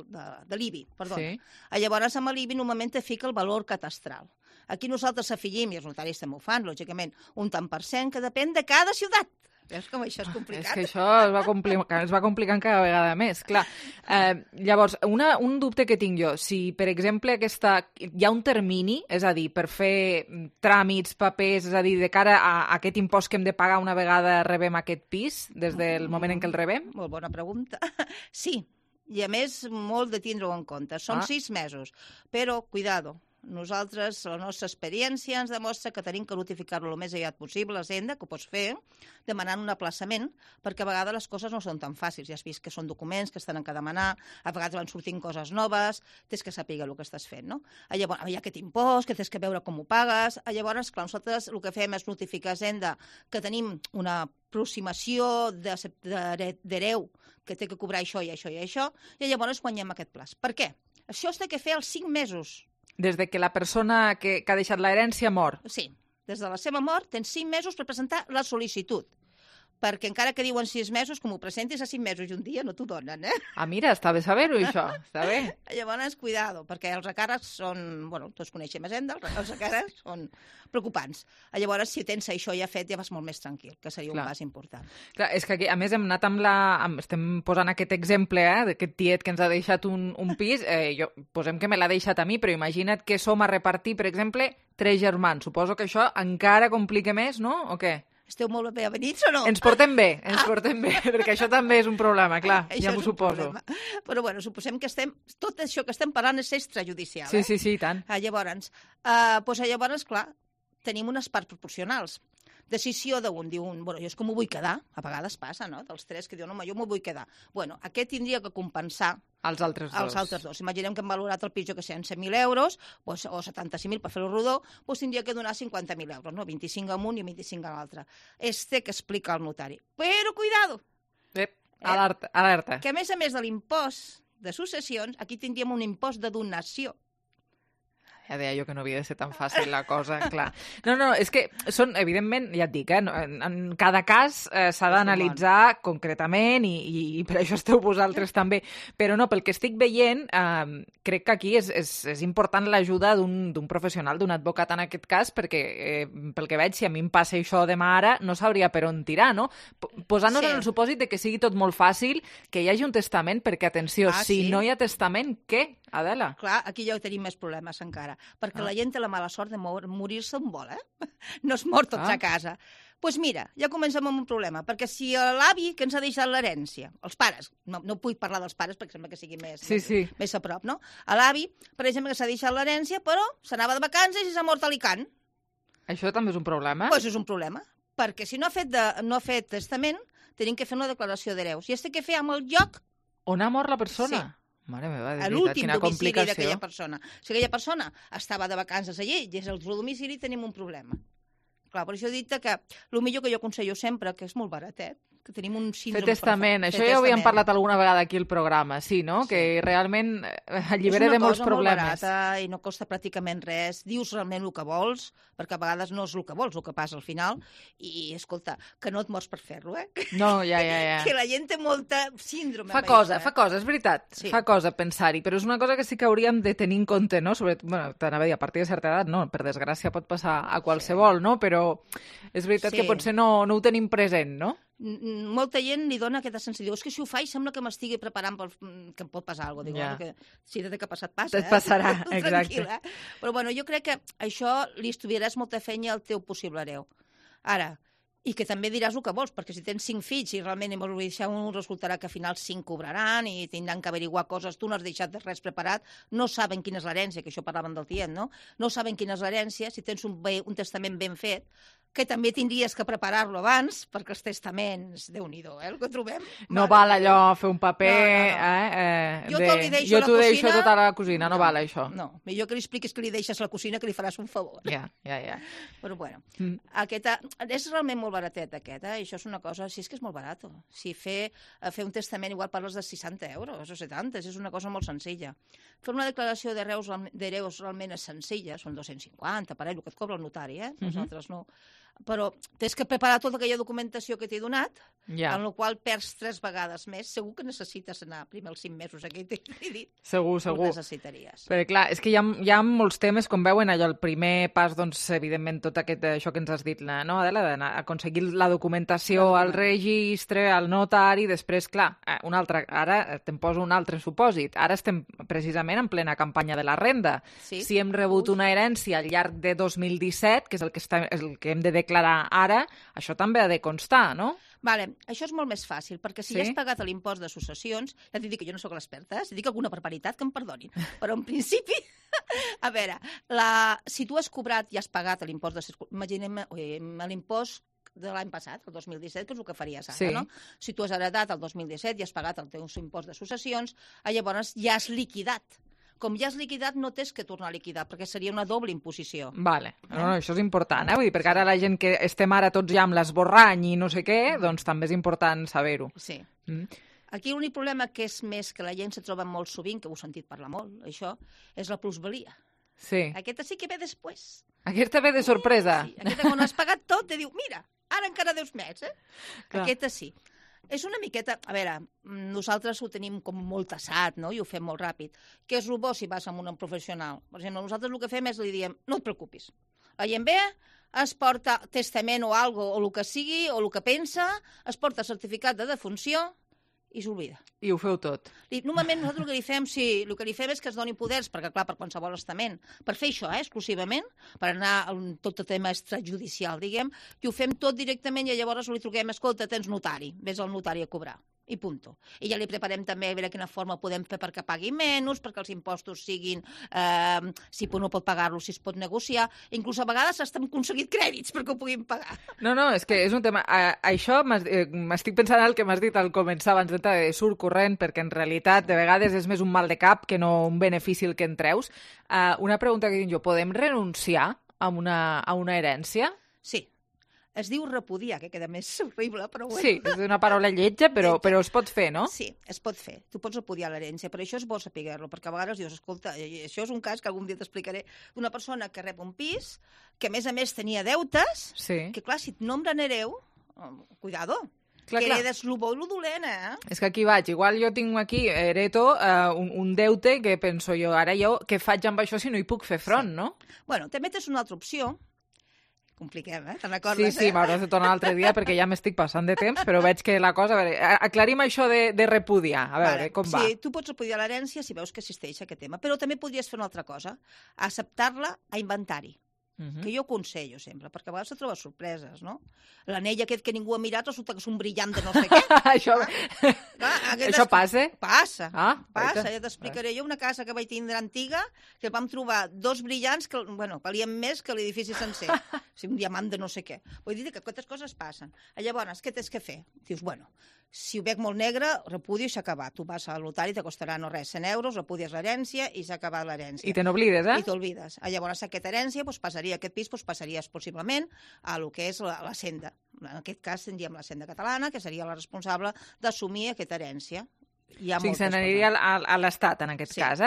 de l'IBI, perdona. Llavors, amb l'IBI normalment te fica el valor catastral. Aquí nosaltres afegim, i els notaris també ho fan, lògicament, un tant per cent, que depèn de cada ciutat. Veus com això és complicat? És que això es va complicant cada vegada més, clar. Llavors, un dubte que tinc jo, si, per exemple, hi ha un termini, és a dir, per fer tràmits, papers, és a dir, de cara a aquest impost que hem de pagar una vegada rebem aquest pis, des del moment en què el rebem? Molt bona pregunta. Sí, i a més, molt de tindre-ho en compte. Són 6 mesos, però, cuidado, nosaltres, la nostra experiència ens demostra que tenim que notificar-lo el més aviat possible a Senda, que ho pots fer, demanant un aplaçament, perquè a vegades les coses no són tan fàcils. Ja has vist que són documents que estan que demanar, a vegades van sortint coses noves, tens que saber el que estàs fent, no? Llavors, hi ha aquest impost, que tens que veure com ho pagues. Llavors, clar, nosaltres el que fem és notificar a Senda que tenim una aproximació d'hereu que té que cobrar això i això i això, i llavors guanyem aquest plaç. Per què? Això es té que fer als 5 mesos. Des de que la persona que ha deixat l'herència mor. Sí, des de la seva mort tens 5 mesos per presentar la sol·licitud. Perquè encara que diuen 6 mesos, com ho presentis a 5 mesos i un dia no t'ho donen, eh? Ah, mira, està bé saber-ho, això. Està bé. Llavors, cuidado, perquè els recàrrecs són... Bueno, tots coneixem Hisenda, els recàrrecs són preocupants. Llavors, si tens això ja fet, ja vas molt més tranquil, que seria un pas important. Clar, és que aquí, a més, hem anat estem posant aquest exemple, d'aquest tiet que ens ha deixat un pis. Posem que me l'ha deixat a mi, però imagina't que som a repartir, per exemple, 3 germans. Suposo que això encara complica més, no? O què? Esteu molt bé avenits o no? Ens portem bé, perquè això també és un problema, clar, ja m'ho suposo. Però bueno, suposem que tot això que estem parlant és extrajudicial, Sí, i tant. Llavors, clar, tenim unes parts proporcionals. Decisió d'un, diu un, bueno, jo és que m'ho vull quedar, a vegades passa, no?, dels 3 que diuen, home, jo m'ho vull quedar. Bueno, aquest tindria que compensar els altres dos. Imaginem que hem valorat el pis, jo que sé, en 100.000 euros, o 75.000 per fer-ho rodó, doncs tindria que donar 50.000 euros, no? 25 a un i 25 a l'altre. Té que explicar al notari. Però, cuidado! Alerta. Que a més de l'impost de successions, aquí tindríem un impost de donació. Ja deia jo que no havia de ser tan fàcil la cosa, clar. No, és que són, evidentment, ja et dic, en cada cas s'ha d'analitzar concretament i per això esteu vosaltres també. Però no, pel que estic veient, crec que aquí és important l'ajuda d'un professional, d'un advocat en aquest cas, perquè pel que veig, si a mi em passa això demà ara, no sabria per on tirar, no? Posant-nos en el supòsit de que sigui tot molt fàcil, que hi hagi un testament, perquè, atenció, si no hi ha testament, què? Adela. Clar, aquí ja tenim més problemes encara, perquè la gent té la mala sort de morir-se on vol, no es mor tots a casa. Doncs mira, ja comencem amb un problema, perquè si l'avi que ens ha deixat l'herència, els pares, no vull parlar dels pares perquè sembla que sigui més a prop, no? L'avi, per exemple, que s'ha deixat l'herència, però s'anava de vacances i s'ha mort a Alicant. Això també és un problema? Doncs és un problema, perquè si no ha fet testament, tenim que fer una declaració d'hereus. I té que fer amb el lloc on ha mort la persona? Sí. Mare meva, a l'últim domicili d'aquella persona. Si aquella persona estava de vacances allí i és el seu domicili, tenim un problema. Clar, per això he dit que el millor que jo aconsello sempre, que és molt baratet, que tenim un síndrome... Fer testament. Això ja ho havíem parlat alguna vegada aquí al programa, sí, no? Que realment allibera de molts problemes. És una cosa molt barata i no costa pràcticament res. Dius realment el que vols, perquè a vegades no és el que vols, el que passa al final. I, escolta, que no et mors per fer-lo, eh? No, ja. Que la gent té molta síndrome. Fa cosa, és veritat. Sí. Fa cosa pensar-hi, però és una cosa que sí que hauríem de tenir en compte, no? Sobretot, bueno, t'anava a dir, a partir de certa edat, no, per desgràcia pot passar a qualsevol, no? Però és veritat que potser no ho tenim present, no? Molta gent li dona aquesta sensació. Diu, és que si ho faig sembla que m'estigui preparant que em pot passar alguna cosa. Diu, que si de que ha passat passa. Et passarà, exacte. Però bueno, jo crec que això li estudiaràs molta feina al teu possible hereu. Ara, i que també diràs el que vols, perquè si tens 5 fills i realment un resultarà que al final 5 cobraran i tindran que averiguar coses, tu no has deixat res preparat, no saben quina és l'herència, que això parlaven del tiet, no? No saben quina és l'herència, si tens un testament ben fet, que també tindries que preparar-lo abans, perquè els testaments, Déu-n'hi-do, el que trobem. No val allò fer un paper... Jo t'ho deixo tota la cosina, no val això. No, millor que li expliquis que li deixes la cosina, que li faràs un favor. Ja. Però bueno, és realment molt baratet aquest, això és una cosa, si és que és molt barat. Si fer un testament igual parles de 60 euros o 70, és una cosa molt senzilla. Fer una declaració d'hereus realment és senzilla, són 250, per el que et cobra el notari, nosaltres no. Però tens que preparar tota aquella documentació que t'he donat, en la qual perds 3 vegades més. Segur que necessites anar primer els 5 mesos aquí, t'he dit. Segur. Ho necessitaries. Perquè clar, és que hi ha molts temes, com veuen, allò, el primer pas, doncs, evidentment, tot això que ens has dit, no, Adela, d'anar a aconseguir la documentació al registre, al notari, després, clar, un altre, ara te'n poso un altre supòsit. Ara estem precisament en plena campanya de la renda. Si hem rebut una herència al llarg de 2017, que és el que hem de declarar ara, això també ha de constar, no? Vale, això és molt més fàcil, perquè si has pagat l'impost de successions, ja t'he dit que jo no sóc l'experta, si dic alguna barbaritat, que em perdonin, però en principi, a veure, si tu has cobrat i has pagat l'impost de successions, imaginem l'impost de l'any passat, el 2017, que és el que faries ara, no? Si tu has heretat el 2017 i has pagat el teu impost de successions, llavors ja has liquidat. Com ja has liquidat, no tens que tornar a liquidar, perquè seria una doble imposició. Vale. No, això és important, Vull dir, perquè ara la gent que estem ara tots ja amb l'esborrany i no sé què, doncs també és important saber-ho. Sí. Aquí l'únic problema que és més que la gent se troba molt sovint, que ho he sentit parlar molt, això, és la plusvalia. Sí. Aquesta sí que ve després. Aquesta ve de sorpresa. Sí, aquesta quan has pagat tot te diu, mira, ara encara deus més, Clar. Aquesta sí. És una miqueta... A veure, nosaltres ho tenim com molt tassat, no? I ho fem molt ràpid. Què és el bo si vas amb un professional? Per exemple, nosaltres el que fem és li diem, no et preocupis. La gent ve, es porta testament o algo, o el que sigui, o el que pensa, es porta certificat de defunció i s'oblida. I ho feu tot. Normalment nosaltres el que li fem és que es doni poders, perquè clar, per qualsevol estament, per fer això, exclusivament, per anar a tot el tema extrajudicial, diguem, i ho fem tot directament i llavors li truquem, escolta, tens notari, vés al notari a cobrar. I punto. I ja li preparem també a veure quina forma podem fer perquè pagui menys, perquè els impostos siguin, si no pot pagar-lo, si es pot negociar. Inclús a vegades estem aconseguit crèdits perquè ho puguin pagar. No, és que és un tema... Això m'estic pensant en el que m'has dit al començar abans de surt corrent, perquè en realitat de vegades és més un mal de cap que no un benefici el que en treus. Una pregunta que tinc jo, podem renunciar a una herència? Sí. Es diu repudiar, que queda més horrible, però bueno. Sí, és una paraula lletja, però es pot fer, no? Sí, es pot fer. Tu pots repudiar l'herència, però això és bo saber-lo, perquè a vegades dius, escolta, això és un cas que algun dia t'explicaré, d'una persona que rep un pis, que a més tenia deutes, que clar, si et nombren hereu, cuidado, que heredes lo bo i lo dolent, És que aquí vaig, igual jo tinc aquí, hereto, un deute que penso jo, ara jo, què faig amb això si no hi puc fer front, no? Bueno, també tens una altra opció, compliquem, te'n recordes? Sí, m'hauràs de tornar l'altre dia perquè ja m'estic passant de temps, però veig que la cosa... A veure, aclarim això de repudiar, a veure com va. Sí, tu pots repudiar l'herència si veus que existeix aquest tema, però també podries fer una altra cosa, acceptar-la a inventari, que jo aconsello sempre, perquè a vegades et trobes sorpreses, no? L'anell aquest que ningú ha mirat resulta que és un brillant de no sé què. Això passa? Passa, ja t'explicaré. Jo una casa que vaig tindre antiga, que vam trobar 2 brillants que, bueno, valien més que l'edifici sencer. O sigui, un diamant de no sé què. Vull dir que aquestes coses passen. Llavors, què tens que fer? Dius, bueno, si ho veig molt negre, repudio i s'ha acabat. Tu vas al notari, te costarà no res, 100 euros, repudies l'herència i s'ha acabat l'herència. I te n'oblides, I t'olvides. Llavors, aquesta herència, aquest pis, passaries possiblement a lo que és la senda. En aquest cas, tindríem la senda catalana, que seria la responsable d'assumir aquesta herència. O sigui, se n'aniria a l'Estat, en aquest cas,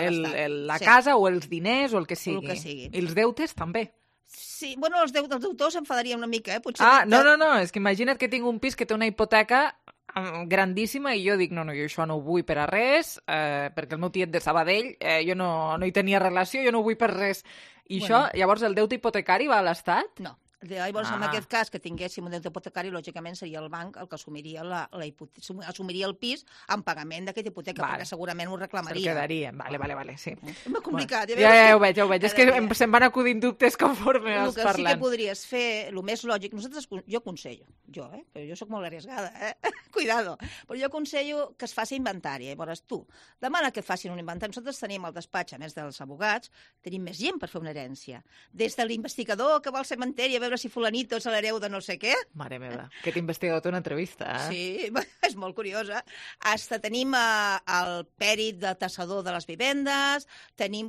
la casa o els diners o el que sigui. I els deutes, també. Sí, bueno, els deutors s'enfadarien una mica, potser. No, és que imagina't que tinc un pis que té una hipoteca grandíssima i jo dic, no, jo això no ho vull per a res, perquè el meu tiet de Sabadell, jo no hi tenia relació, jo no ho vull per res. I això, llavors, el deute hipotecari va a l'Estat? No. Llavors, en aquest cas, que tinguéssim un deute hipotecari, lògicament seria el banc el que assumiria assumiria el pis en pagament d'aquesta hipoteca, perquè segurament ho reclamaria. Se'l quedarien, vale, sí. És complicat. Ja ho veig. És que se'm van acudint dubtes conforme vas parlant. El que sí que podries fer, el més lògic, jo aconsello, però jo sóc molt arriesgada, cuidado, però jo aconsello que es faci inventari. Llavors, tu demana que et facin un inventari. Nosaltres tenim al despatx, a més dels abogats, tenim més gent per fer una herència. Des de l'investigador que va al cementeri a veure si fulanito és l'hereu de no sé què. Mare meva, aquest investigador té una entrevista, Sí, és molt curiosa. Hasta tenim el pèrit de tassador de les vivendes, tenim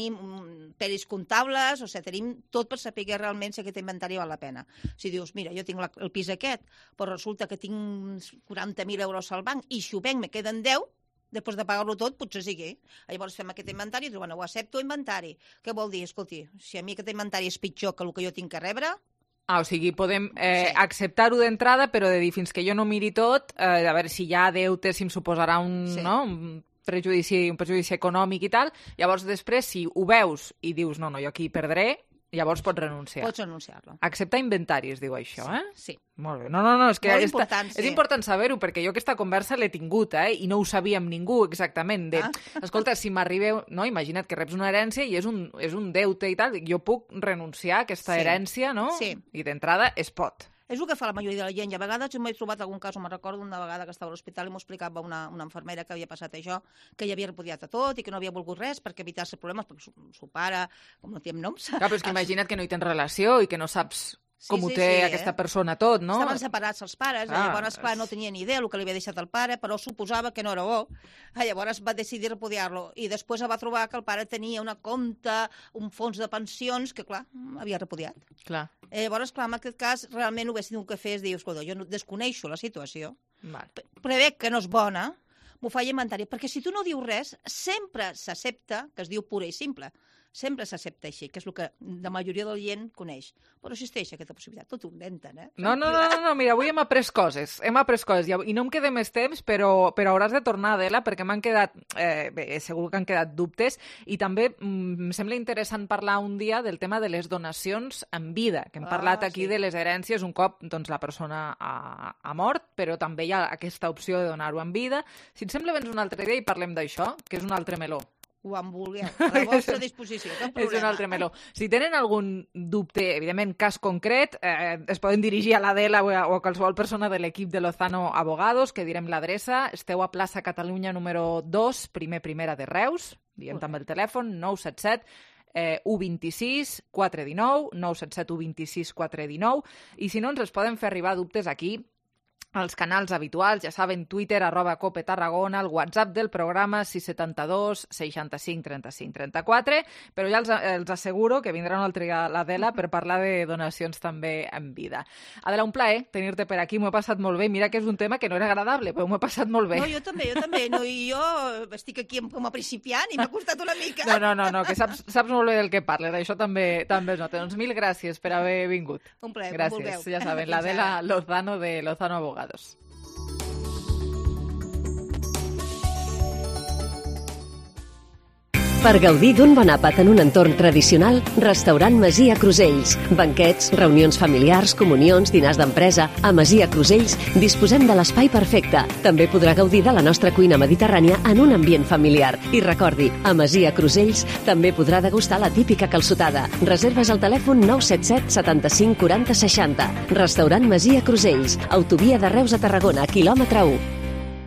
pèrits comptables, o sigui, tenim tot per saber realment si aquest inventari val la pena. Si dius, mira, jo tinc el pis aquest, però resulta que tinc 40.000 euros al banc i si ho venc me queden 10, després de pagar-lo tot, potser sigui. Llavors fem aquest inventari i diuen, ho accepto inventari. Què vol dir? Escolti, si a mi aquest inventari és pitjor que el que jo tinc que rebre... O sigui, podem acceptar-ho d'entrada, però de dir, fins que jo no miri tot, a veure si hi ha deutes, si em suposarà un prejudici econòmic i tal, llavors després, si ho veus i dius, no, jo aquí perdré, llavors pots renunciar. Pots renunciar-lo. Acceptar inventari, es diu això, Sí. Molt bé. No, és que és important saber-ho, perquè jo aquesta conversa l'he tingut, i no ho sabia amb ningú exactament. Escolta, si m'arribeu... No, imagina't que reps una herència i és un deute i tal, jo puc renunciar a aquesta herència, no? Sí. I d'entrada es pot. És el que fa la majoria de la gent. I a vegades jo m'he trobat algun cas, me'n recordo una vegada que estava a l'hospital i m'ho explicava una infermera que havia passat això, que ja havia repudiat a tot i que no havia volgut res perquè evitar-se problemes, perquè su pare, com no té noms... Clar, però és que imagina't que no hi tens relació i que no saps com ho té aquesta persona tot, no? Estaven separats els pares, llavors, clar, no tenia ni idea el que li havia deixat el pare, però suposava que no era bo. Llavors va decidir repudiar-lo i després va trobar que el pare tenia una compte, un fons de pensions que, clar, havia repudiat. Clar. Llavors, clar, en aquest cas, realment ho hagués tingut que fer és dir, escolta, jo no desconeixo la situació, prevec que no és bona, m'ho faig inventari, perquè si tu no dius res, sempre s'accepta, que es diu pura i simple, sempre s'accepta així, que és el que la majoria del gent coneix. Però existeix aquesta possibilitat, tot ho inventen, No, mira, avui hem après coses, i no em queda més temps, però hauràs de tornar, Adela, perquè m'han quedat, segur que han quedat dubtes, i també em sembla interessant parlar un dia del tema de les donacions en vida, que hem parlat aquí de les herències un cop doncs, la persona ha mort, però també hi ha aquesta opció de donar-ho en vida. Si et sembla, vens un altre dia i parlem d'això, que és un altre meló. Quan vulgueu, a la vostra disposició, cap problema. És un altre meló. Si tenen algun dubte, evidentment, cas concret, es poden dirigir a l'Adela o a qualsevol persona de l'equip de Lozano Abogados, que direm l'adreça. Esteu a plaça Catalunya número 2, primera de Reus, diem també el telèfon, 977 126 419, 977 126 419, i si no, ens poden fer arribar dubtes aquí, als canals habituals, ja saben, Twitter, @Cope Tarragona, el WhatsApp del programa 672 65 35 34, però ja els asseguro que vindrà un altre dia l'Adela per parlar de donacions també en vida. Adela, un plaer tenir-te per aquí, m'ho he passat molt bé. Mira que és un tema que no era agradable, però m'ho he passat molt bé. No, jo també. No, i jo estic aquí com a principiant i m'ha costat una mica. No, que saps molt bé del que parles, això també es nota. Doncs mil gràcies per haver vingut. Un plaer, gràcies, com vulgueu. Ja saben, l'Adela Lozano de Lozano Abogados. Per gaudir d'un bon àpat en un entorn tradicional, Restaurant Masia Crusells. Banquets, reunions familiars, comunions, dinars d'empresa. A Masia Crusells disposem de l'espai perfecte. També podrà gaudir de la nostra cuina mediterrània en un ambient familiar. I recordi, a Masia Crusells també podrà degustar la típica calçotada. Reserves al telèfon 977 75 40 60. Restaurant Masia Crusells. Autovia de Reus a Tarragona, quilòmetre 1.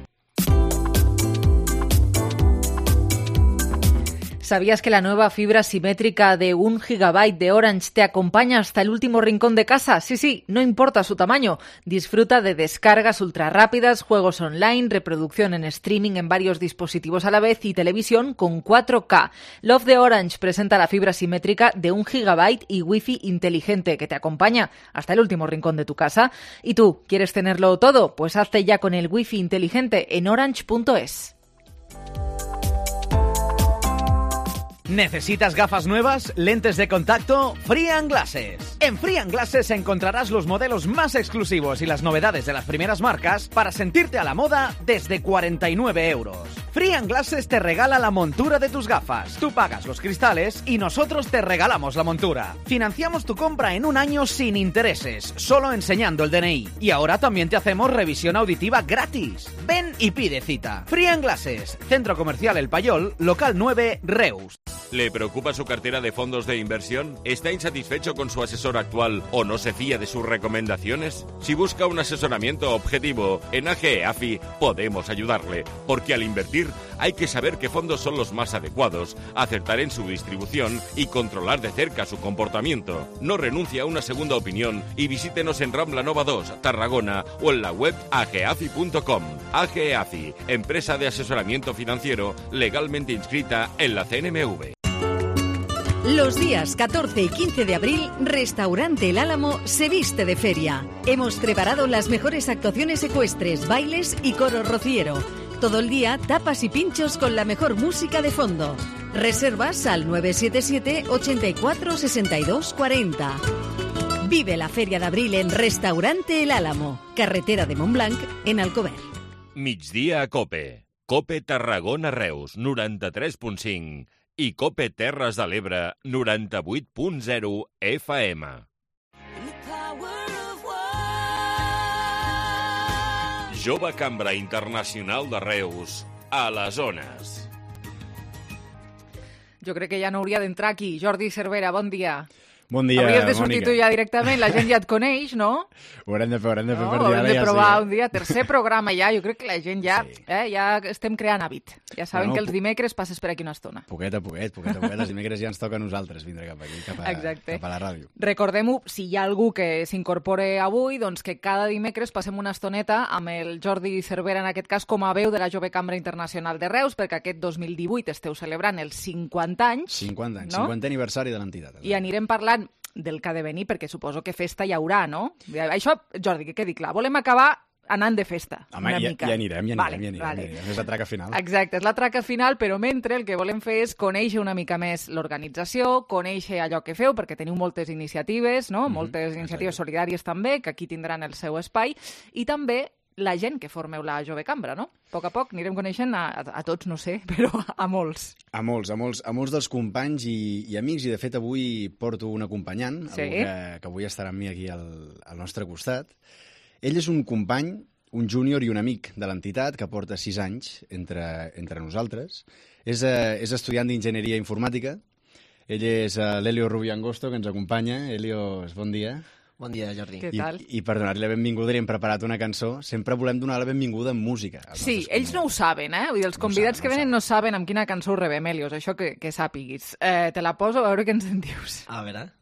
¿Sabías que la nueva fibra simétrica de 1 GB de Orange te acompaña hasta el último rincón de casa? Sí, no importa su tamaño. Disfruta de descargas ultra rápidas, juegos online, reproducción en streaming en varios dispositivos a la vez y televisión con 4K. Love de Orange presenta la fibra simétrica de 1 GB y Wi-Fi inteligente que te acompaña hasta el último rincón de tu casa. ¿Y tú, quieres tenerlo todo? Pues hazte ya con el Wi-Fi inteligente en orange.es. ¿Necesitas gafas nuevas? ¿Lentes de contacto? Free & Glasses. En Free & Glasses encontrarás los modelos más exclusivos y las novedades de las primeras marcas para sentirte a la moda desde 49 €. Free & Glasses te regala la montura de tus gafas. Tú pagas los cristales y nosotros te regalamos la montura. Financiamos tu compra en un año sin intereses, solo enseñando el DNI. Y ahora también te hacemos revisión auditiva gratis. Ven y pide cita. Free & Glasses, Centro Comercial El Payol, local 9, Reus. ¿Le preocupa su cartera de fondos de inversión? ¿Está insatisfecho con su asesor actual o no se fía de sus recomendaciones? Si busca un asesoramiento objetivo, en AGE AFI podemos ayudarle, porque al invertir hay que saber qué fondos son los más adecuados, acertar en su distribución y controlar de cerca su comportamiento. No renuncie a una segunda opinión y visítenos en Rambla Nova 2, Tarragona, o en la web ageafi.com. AGE AFI, empresa de asesoramiento financiero legalmente inscrita en la CNMV. Los días 14 y 15 de abril, Restaurante El Álamo se viste de feria. Hemos preparado las mejores actuaciones ecuestres, bailes y coro rociero. Todo el día, tapas y pinchos con la mejor música de fondo. Reservas al 977 84 62 40. Vive la Feria de Abril en Restaurante El Álamo, carretera de Montblanc, en Alcover. Migdia a Cope. Cope Tarragona Reus, 93.5. I Cope Terres de l'Ebre, 98.0 FM. Jove Cambra Internacional de Reus, a les zones. Jo crec que ja no hauria d'entrar aquí. Jordi Cervera, bon dia. Bon dia, Hauries de sortir Mònica. tu ja directament, la gent ja et coneix, no? Ho haurem de fer per dir Ho ara, haurem de ja provar sí. un dia, tercer programa ja, jo crec que la gent ja, ja estem creant hàbit. Ja saben Bueno, que els dimecres passes per aquí una estona. Poquet a poquet. Els dimecres ja ens toca a nosaltres vindre cap aquí, cap a la ràdio. Recordem-ho, si hi ha algú que s'incorpore avui, doncs que cada dimecres passem una estoneta amb el Jordi Cervera, en aquest cas, com a veu de la Jove Cambra Internacional de Reus, perquè aquest 2018 esteu celebrant els 50 anys. 50 anys, no? 50è aniversari de l'entitat. I anirem parlant del que ha de venir, perquè suposo que festa hi haurà, no? Això, Jordi, que quedi clar, volem acabar anant de festa, home, una mica. Ja anirem. És la traca final. Exacte, és la traca final, però mentre el que volem fer és conèixer una mica més l'organització, conèixer allò que feu, perquè teniu moltes iniciatives, no? Moltes iniciatives solidàries també, que aquí tindran el seu espai, i també la gent que formeu la Jove Cambra, no? A poc anirem coneixent a tots, no sé, però a molts. A molts dels companys i amics, i de fet avui porto un acompanyant, que avui estarà amb mi aquí al nostre costat. Ell és un company, un júnior i un amic de l'entitat que porta 6 anys entre nosaltres. És estudiant d'enginyeria informàtica. Ell és l'Elio Rubio Angosto, que ens acompanya. Elio, bon dia. Bon dia, Jordi. Què tal? I per donar-li la benvinguda hem preparat una cançó. Sempre volem donar la benvinguda amb música. Sí, ells no ho saben, eh? Vull dir, els convidats que venen no saben amb quina cançó ho rebem, Helios, això que sàpiguis. Te la poso a veure què ens en dius. A veure.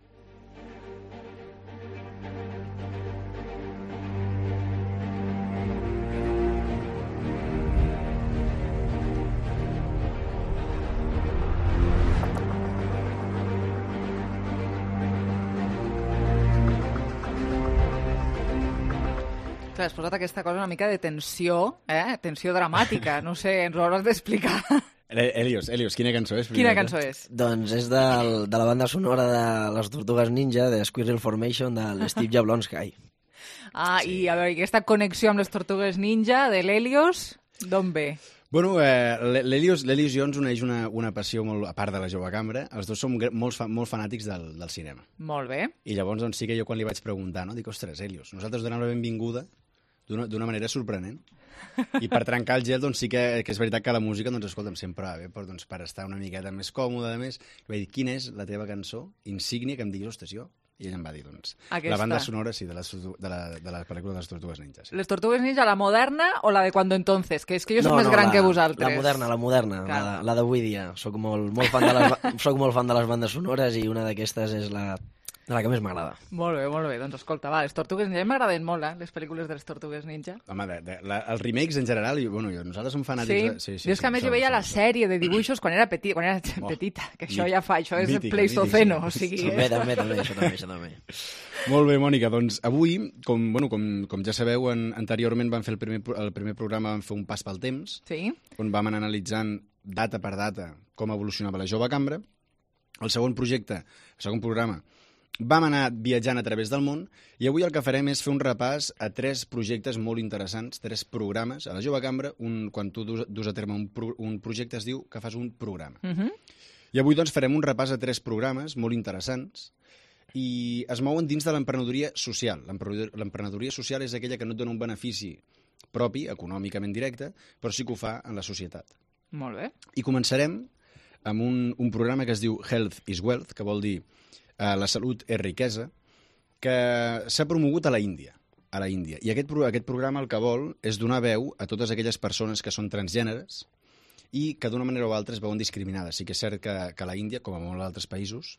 Clar, has posat aquesta cosa una mica de tensió, tensió dramàtica, no sé, ens ho hauràs d'explicar. Helios, quina cançó és? Quina cançó és? Doncs és de la banda sonora de les Tortugues Ninja, de Squirrel Formation, de l'Steve Jablonsky. Sí. I a veure, aquesta connexió amb les Tortugues Ninja de l'Helios, d'on ve? Bueno, l'Helios i jo ens uneix una passió molt, a part de la Jove Cambra. Els dos som molt fanàtics del cinema. Molt bé. I llavors doncs, sí que jo quan li vaig preguntar, no? Dic, ostres, Helios, nosaltres donem la benvinguda d'una manera sorprenent. I per trencar el gel, doncs sí que és veritat que la música, doncs escolta'm, sempre va bé, per estar una miqueta més còmode, més. I vaig dir, quina és la teva cançó insígnia que em diguis, ostres, jo? I ell em va dir, doncs, la banda sonora, sí, de la pel·lícula de les Tortugues Ninja. Sí. Les Tortugues Ninja, la moderna o la de Cuando Entonces? Que és que jo soc més gran que vosaltres. La moderna, la d'avui dia. Soc molt fan de les bandes sonores i una d'aquestes és la que més m'agrada. Molt bé. Doncs escolta, les Tortugues Ninja m'agraden molt, les pel·lícules de les Tortugues Ninja. Home, els remakes en general, i nosaltres som fanàtics... Sí, és que a més jo veia la sèrie de dibuixos quan era petita, que això això és el Pleistoceno, o sigui... També, això també. Molt bé, Mònica, doncs avui, com ja sabeu, anteriorment vam fer el primer programa, vam fer un pas pel temps, on vam anar analitzant data per data com evolucionava la Jove Cambra. El segon programa, vam anar viatjant a través del món i avui el que farem és fer un repàs a 3 projectes molt interessants, 3 programes. A la Jove Cambra, quan tu dus a terme un projecte es diu que fas un programa. I avui doncs farem un repàs a 3 programes molt interessants i es mouen dins de l'emprenedoria social. L'emprenedoria social és aquella que no et dona un benefici propi, econòmicament directe, però sí que ho fa en la societat. Molt bé. I començarem amb un programa que es diu Health is Wealth, que vol dir la salut és riquesa, que s'ha promogut a la Índia. I aquest programa el que vol és donar veu a totes aquelles persones que són transgèneres i que d'una manera o altra es veuen discriminades. Sí que és cert que a la Índia, com a molts altres països,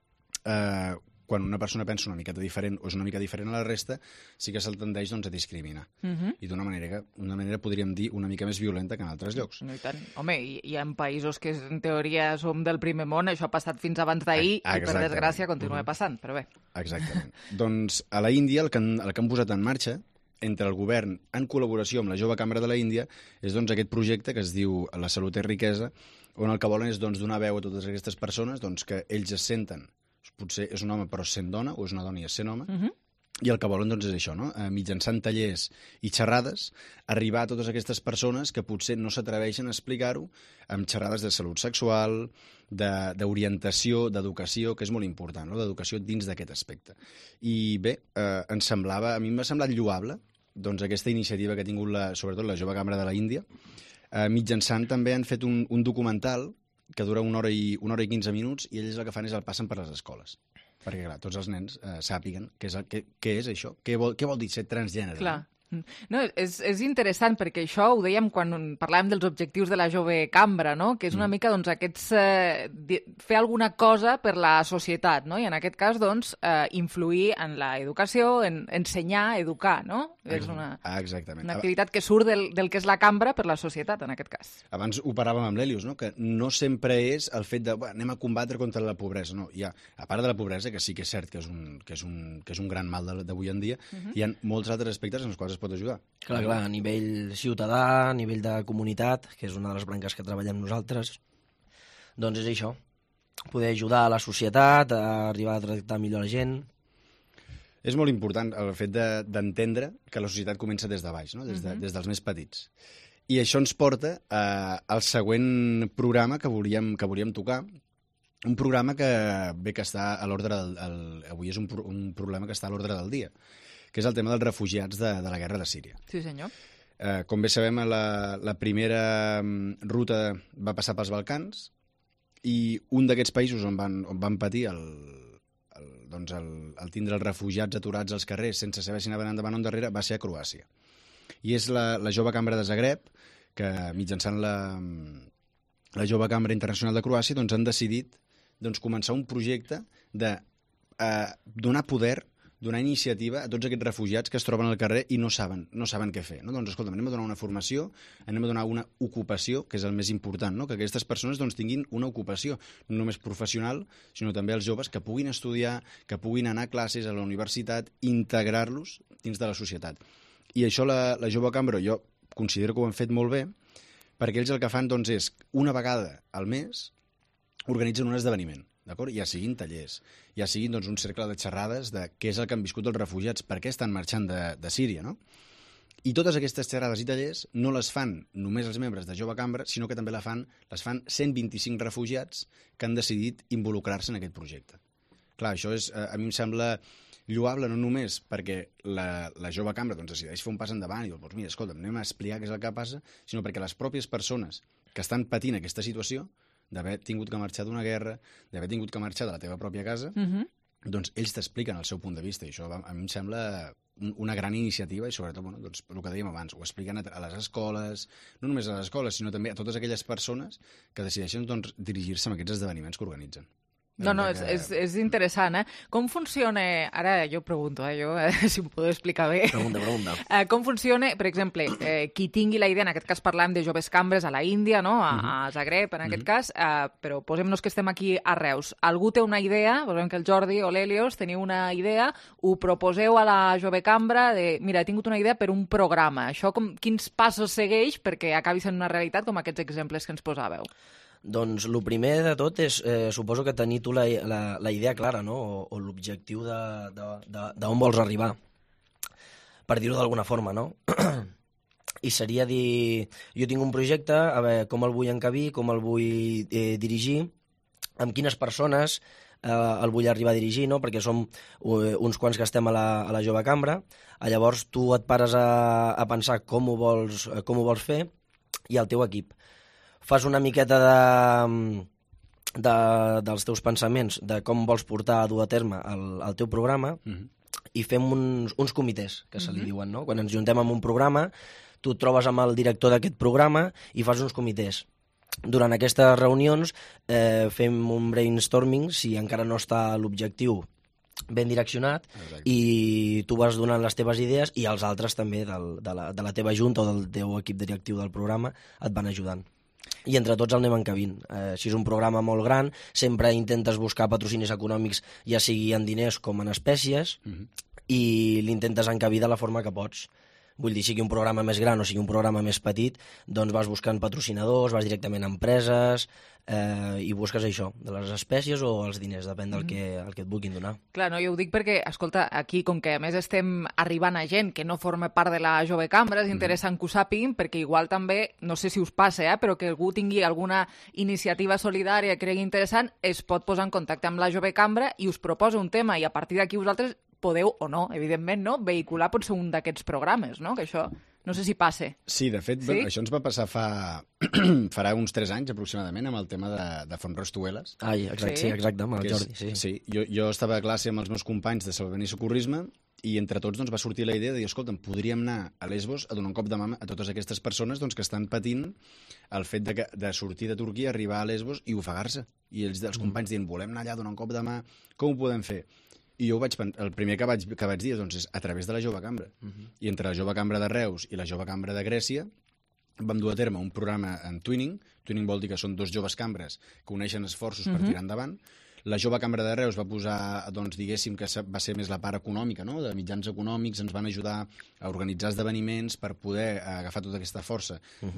quan una persona pensa una miqueta diferent o és una mica diferent a la resta, sí que se'l tendeix a discriminar. I d'una manera, podríem dir, una mica més violenta que en altres llocs. No, i tant. Home, hi ha països que en teoria som del primer món, això ha passat fins abans d'ahir i per desgràcia continua passant, però bé. Exactament. Doncs a la Índia el que han posat en marxa entre el govern, en col·laboració amb la Jove Cambra de la Índia, és aquest projecte que es diu La salut és riquesa, on el que volen és donar veu a totes aquestes persones que ells es senten, potser és un home però sent dona, o és una dona i és sent home, i el que volen és això, mitjançant tallers i xerrades, arribar a totes aquestes persones que potser no s'atreveixen a explicar-ho, amb xerrades de salut sexual, d'orientació, d'educació, que és molt important, d'educació dins d'aquest aspecte. I bé, a mi m'ha semblat lloable aquesta iniciativa que ha tingut sobretot la Jove Cambra de la Índia. Mitjançant també han fet un documental que dura 1 hora i 15 minuts i ells el que fan és el passen per les escoles. Perquè, clar, tots els nens sàpiguen què és això, què vol dir ser transgènere. Clar. No, és interessant perquè això ho dèiem quan parlàvem dels objectius de la Jove Cambra, no? Que és una mica aquests fer alguna cosa per la societat, no? I en aquest cas influir en l'educació, en ensenyar, educar, no? És una activitat que surt del que és la cambra per la societat, en aquest cas. Abans ho parlàvem amb l'Helios, no? Que no sempre és el fet de anem a combatre contra la pobresa, no? Hi ha, a part de la pobresa, que sí que és cert que és un gran mal d'avui en dia, hi ha molts altres aspectes en els quals es pot ajudar. Clar, a nivell ciutadà, a nivell de comunitat, que és una de les branques que treballem nosaltres, doncs és això, poder ajudar a la societat, a arribar a tractar millor la gent. És molt important el fet d'entendre que la societat comença des de baix, no? Des dels més petits. I això ens porta al següent programa que volíem tocar, un programa que està a l'ordre avui és un problema que està a l'ordre del dia, que és el tema dels refugiats de la guerra de Síria. Sí, senyor. Com bé sabem, la primera ruta va passar pels Balcans i un d'aquests països on van patir el tindre els refugiats aturats als carrers sense saber si anaven endavant o endarrere va ser a Croàcia. I és la Jove Cambra de Zagreb que, mitjançant la Jove Cambra Internacional de Croàcia, doncs, han decidit començar un projecte de donar poder, donar iniciativa a tots aquests refugiats que es troben al carrer i no saben què fer. No? Doncs, escolta, anem a donar una formació, anem a donar una ocupació, que és el més important, no? Que aquestes persones tinguin una ocupació, no només professional, sinó també els joves que puguin estudiar, que puguin anar a classes a la universitat, integrar-los dins de la societat. I això la Jove Cambra, jo considero que ho han fet molt bé, perquè ells el que fan és, una vegada al mes, organitzen un esdeveniment. D'acord? Ja siguin tallers, ja siguin un cercle de xerrades de què és el que han viscut els refugiats, per què estan marxant de Síria, no? I totes aquestes xerrades i tallers no les fan només els membres de Jove Cambra, sinó que també les fan 125 refugiats que han decidit involucrar-se en aquest projecte. Clar, això a mi em sembla lloable no només perquè la Jove Cambra decideix fer un pas endavant i doncs mira, escolta, anem a explicar què és el que passa, sinó perquè les pròpies persones que estan patint aquesta situació, d'haver tingut que marxar d'una guerra, d'haver tingut que marxar de la teva pròpia casa, doncs ells t'expliquen el seu punt de vista, i això a mi em sembla una gran iniciativa, i sobretot, el que dèiem abans, ho expliquen a les escoles, no només a les escoles, sinó també a totes aquelles persones que decideixen dirigir-se a aquests esdeveniments que organitzen. No, és interessant, eh? Com funciona... Ara jo pregunto, si m'ho podeu explicar bé. Pregunta. Com funciona, per exemple, qui tingui la idea, en aquest cas parlàvem de Joves Cambres a la Índia, no? A Zagreb, en aquest cas, però posem-nos que estem aquí a Reus. Algú té una idea, posem que el Jordi o l'Helios teniu una idea, ho proposeu a la Jove Cambra de, mira, he tingut una idea per un programa. Això quins passos segueix perquè acabi sent una realitat com aquests exemples que ens posàveu? Doncs el primer de tot és, suposo que tenir tu la idea clara, no? O l'objectiu d'on vols arribar, per dir-ho d'alguna forma, no? I seria dir, jo tinc un projecte, a veure com el vull encabir, com el vull dirigir, amb quines persones el vull arribar a dirigir, no? Perquè som uns quants que estem a la Jove Cambra, llavors tu et pares a pensar com ho vols fer i el teu equip. Fas una miqueta dels teus pensaments, de com vols portar a dur a terme el teu programa, i fem uns comitès, que se li diuen, no? Quan ens juntem amb un programa, tu et trobes amb el director d'aquest programa i fas uns comitès. Durant aquestes reunions fem un brainstorming, si encara no està l'objectiu ben direccionat, i tu vas donant les teves idees i els altres també de la teva junta o del teu equip directiu del programa et van ajudant. I entre tots el anem encabint. Si és un programa molt gran, sempre intentes buscar patrocinis econòmics, ja sigui en diners com en espècies, i l'intentes encabir de la forma que pots. Vull dir, sigui un programa més gran o sigui un programa més petit, doncs vas buscant patrocinadors, vas directament a empreses, i busques això, de les espècies o els diners, depèn del que et vulguin donar. Clar, no, jo ho dic perquè, escolta, aquí, com que a més estem arribant a gent que no forma part de la Jove Cambra, és interessant que ho sàpiguin, perquè igual també, no sé si us passa, però que algú tingui alguna iniciativa solidària que cregui interessant, es pot posar en contacte amb la Jove Cambra i us proposa un tema, i a partir d'aquí vosaltres podeu, o no, evidentment, no, vehicular potser un d'aquests programes, no? Que això, no sé si passa. Sí, de fet, sí? Això ens va passar farà uns 3 anys aproximadament amb el tema de Fontrostueles. Sí, exacte, amb el Jordi. Sí, jo estava a classe amb els meus companys de Salvament i Socorrisme i entre tots va sortir la idea de dir, escolta, podríem anar a Lesbos a donar un cop de mà a totes aquestes persones que estan patint el fet de sortir de Turquia, arribar a Lesbos i ofegar-se. I els companys dient, volem anar allà a donar un cop de mà, com ho podem fer? I jo el primer que vaig dir és a través de la Jove Cambra. I entre la Jove Cambra de Reus i la Jove Cambra de Grècia vam dur a terme un programa en Twinning. Twinning vol dir que són 2 joves cambres que uneixen esforços per tirar endavant. La Jove Cambra de Reus va posar, doncs, diguéssim, que va ser més la part econòmica, no?, de mitjans econòmics, ens van ajudar a organitzar esdeveniments per poder agafar tota aquesta força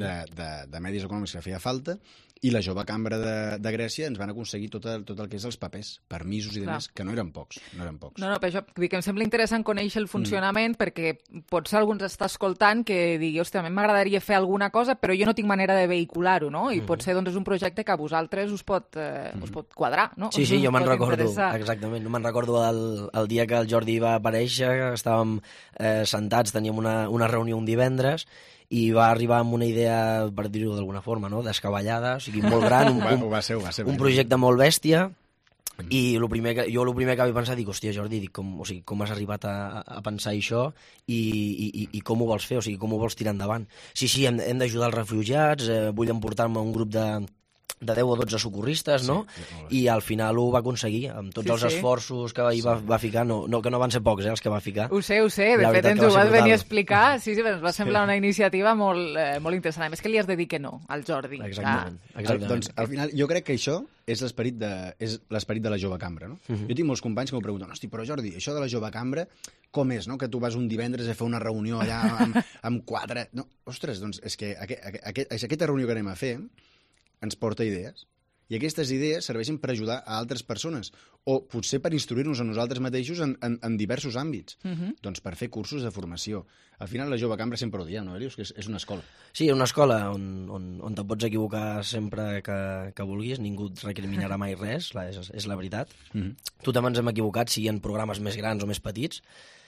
de medis econòmics que feia falta, i la Jove Cambra de Grècia ens van aconseguir tot el que és els papers, permisos i demés, que no eren pocs. No, per això que em sembla interessant conèixer el funcionament, perquè potser algú ens està escoltant que digui, hòstia, a mi m'agradaria fer alguna cosa, però jo no tinc manera de vehicular-ho, no? I potser doncs, és un projecte que a vosaltres us pot quadrar, no? Sí, jo me'n recordo, exactament. Me'n recordo el dia que el Jordi va aparèixer, estàvem sentats, teníem una reunió un divendres, i va arribar amb una idea, per dir-ho d'alguna forma, no?, descabellada, o sigui, molt gran, un projecte molt bèstia, i el primer que vaig pensar, dic, hòstia, Jordi, com has arribat a pensar això i com ho vols fer, o sigui, com ho vols tirar endavant? Sí, hem d'ajudar els refugiats, vull emportar-me un grup de 10 o 12 socorristes, no? I al final ho va aconseguir, amb tots els esforços que va ficar, que no van ser pocs, els que va ficar. Ho sé, de fet ens ho vas venir a explicar, sí, ens va semblar una iniciativa molt interessant. A més que li has de dir que no, al Jordi. Exactament. Doncs al final jo crec que això és l'esperit de la Jove Cambra, no? Jo tinc molts companys que m'ho pregunten, hosti, però Jordi, això de la Jove Cambra, com és, no?, que tu vas un divendres a fer una reunió allà amb 4... No, ostres, doncs és que aquesta reunió que anem a fer ens porta idees. I aquestes idees serveixen per ajudar a altres persones o potser per instruir-nos a nosaltres mateixos en diversos àmbits. Doncs per fer cursos de formació. Al final la Jove Cambra sempre ho diem, no, Elius? Que és una escola. Sí, una escola on te pots equivocar sempre que vulguis, ningú et recriminarà mai res, és la veritat. Tothom ens hem equivocat, sigui en programes més grans o més petits,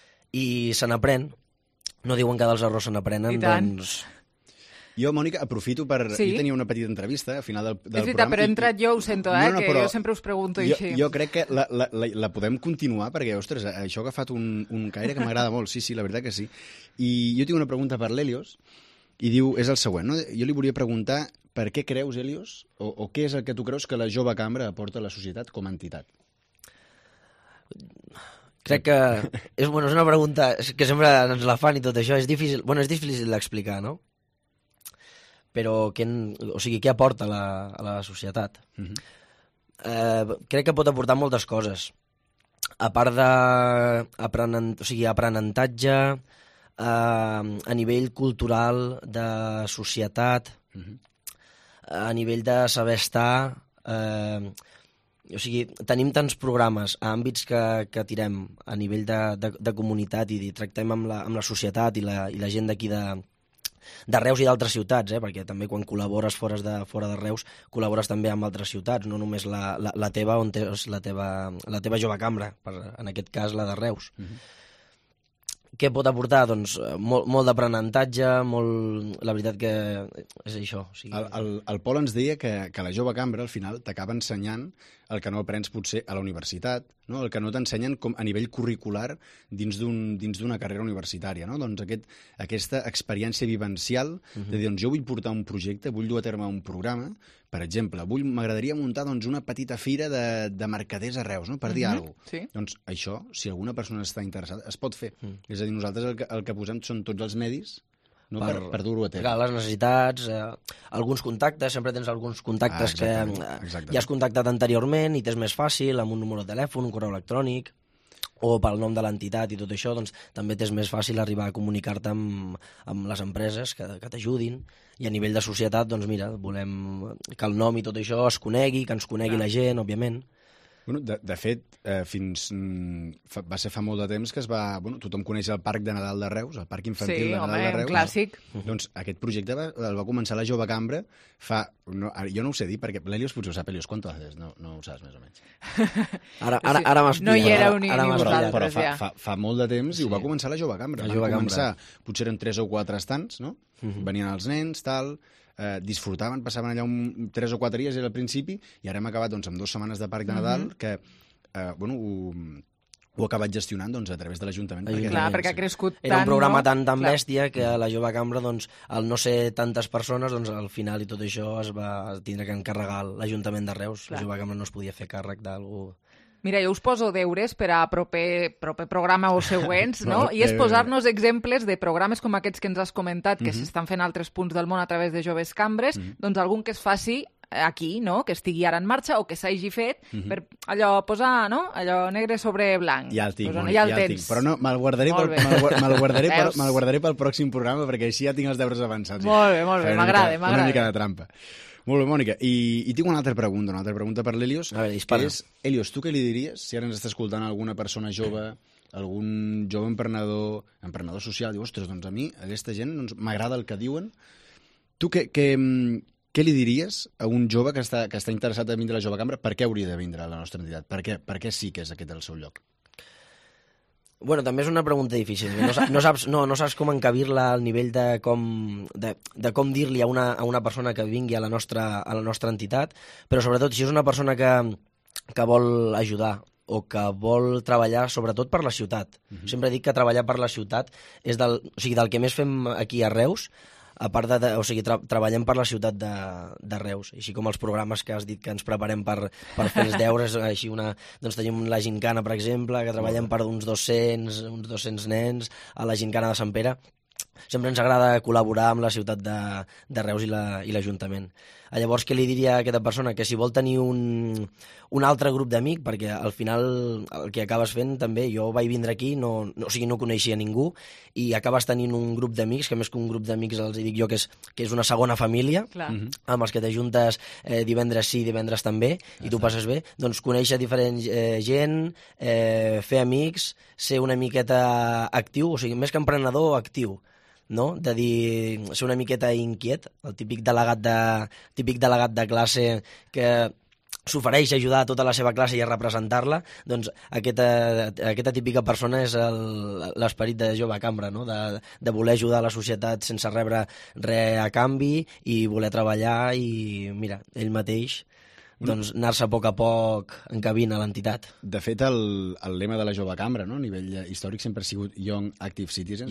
i se n'aprèn. No diuen que dels errors se n'aprenen, doncs... Jo, Mònica, aprofito per... Jo tenia una petita entrevista al final del programa. És veritat, però he entrat jo, ho sento, que jo sempre us pregunto així. Jo crec que la podem continuar, perquè, ostres, això ha agafat un caire que m'agrada molt. Sí, la veritat que sí. I jo tinc una pregunta per l'Helios, i diu, és el següent, no? Jo li volia preguntar per què creus, Helios, o què és el que tu creus que la Jove Cambra aporta a la societat com a entitat? Crec que és una pregunta que sempre ens la fan i tot això. És difícil d'explicar, no? Però què aporta a la societat? Crec que pot aportar moltes coses. A part d'aprenentatge, a nivell cultural, de societat, a nivell de saber estar... tenim tants programes a àmbits que tirem a nivell de comunitat i tractem amb la societat i la gent d'aquí de Reus i d'altres ciutats, perquè també quan col·labores fora de Reus, col·labores també amb altres ciutats, no només la teva, on és la teva Jove Cambra, en aquest cas la de Reus. Què pot aportar? Doncs molt d'aprenentatge, la veritat que és això. El Pol ens deia que la Jove Cambra al final t'acaba ensenyant el que no aprens potser a la universitat, no? El que no t'ensenyen a nivell curricular dins d'una carrera universitària, no? Doncs aquesta experiència vivencial de dir, doncs jo vull portar un projecte, vull dur a terme un programa, per exemple, m'agradaria muntar una petita fira de mercaders a Reus, no? Per dir alguna cosa. Doncs això, si alguna persona està interessada, es pot fer. És a dir, nosaltres el que posem són tots els medis per dur-ho a terme. Les necessitats, alguns contactes, sempre tens alguns contactes que ja has contactat anteriorment i t'és més fàcil, amb un número de telèfon, un correu electrònic, o pel nom de l'entitat i tot això, doncs també t'és més fàcil arribar a comunicar-te amb les empreses que t'ajudin. I a nivell de societat, doncs mira, volem que el nom i tot això es conegui, que ens conegui la gent, òbviament. Bueno, de fet, va ser fa molt de temps que tothom coneix el Parc de Nadal de Reus, el Parc Infantil de Nadal de Reus. Sí, clàssic. Doncs aquest projecte el va començar la Jove Cambra jo no ho sé dir, perquè l'Helios potser ho sap. Helios, ¿cuánto haces? No ho saps, més o menys. Ara m'has pillat. No hi éreu ni vosaltres, però fa molt de temps i ho va començar la Jove Cambra. Va començar, potser eren 3 o 4 estants, no? Venien els nens, tal... disfrutaven, passaven allà 3 o 4 dies al principi, i ara hem acabat amb 2 setmanes de Parc de Nadal que ho ha acabat gestionant a través de l'Ajuntament. Clar, perquè ha crescut tant... Era un programa tan bèstia que a la Jove Cambra, al no ser tantes persones, al final i tot això es va tindre que encarregar l'Ajuntament de Reus. La Jove Cambra no es podia fer càrrec d'algú... Mira, jo us poso deures per a proper programa o següents, no? I és posar-nos exemples de programes com aquests que ens has comentat, que s'estan fent a altres punts del món a través de Joves Cambres, doncs algun que es faci aquí, no?, que estigui ara en marxa o que s'hagi fet, per allò posar, no?, allò negre sobre blanc. Ja el tinc, pues, Mònica, ja el tinc. Però no, me'l guardaré pel pròxim programa, perquè així ja tinc els deures avançats. Molt bé, m'agrada. Una mica de trampa. Molt bé, Mònica. I tinc una altra pregunta per l'Helios. A veure, dispara. Helios, tu què li diries si ara ens està escoltant alguna persona jove, algun jove emprenedor social, diu, ostres, doncs a mi, aquesta gent, m'agrada el que diuen. Tu què li diries a un jove que està interessat en vindre a la Jove Cambra? Per què hauria de vindre a la nostra entitat? Per què sí que és aquest el seu lloc? Bueno, també és una pregunta difícil. No saps com encabir-la al nivell de com dir-li a una persona que vingui a la nostra entitat, però sobretot si és una persona que vol ajudar o que vol treballar sobretot per la ciutat. Sempre dic que treballar per la ciutat és del que més fem aquí a Reus, a part treballem per la ciutat de Reus, així com els programes que has dit que ens preparem per fer els deures, així doncs tenim la gincana, per exemple, que treballem per uns 200 nens a la gincana de Sant Pere. Sempre ens agrada col·laborar amb la ciutat de Reus i l'Ajuntament. Llavors, què li diria a aquesta persona? Que si vol tenir un altre grup d'amics, perquè al final el que acabes fent també, jo vaig vindre aquí, no coneixia ningú, i acabes tenint un grup d'amics, que més que un grup d'amics els dic jo que és una segona família, amb els que t'ajuntes divendres sí, divendres també, i tu passes bé, doncs conèixer diferent gent, fer amics, ser una miqueta actiu, o sigui, més que emprenedor, actiu, no? De dir, ser una miqueta inquiet, el típic delegat de classe que s'ofereix a ajudar a tota la seva classe i a representar-la, doncs aquesta típica persona és l'esperit de Jove Cambra, no? De voler ajudar a la societat sense rebre res a canvi i voler treballar i, mira, ell mateix doncs anar-se a poc encabint a l'entitat. De fet, el lema de la Jove Cambra, no? A nivell històric sempre ha sigut Young Active Citizens,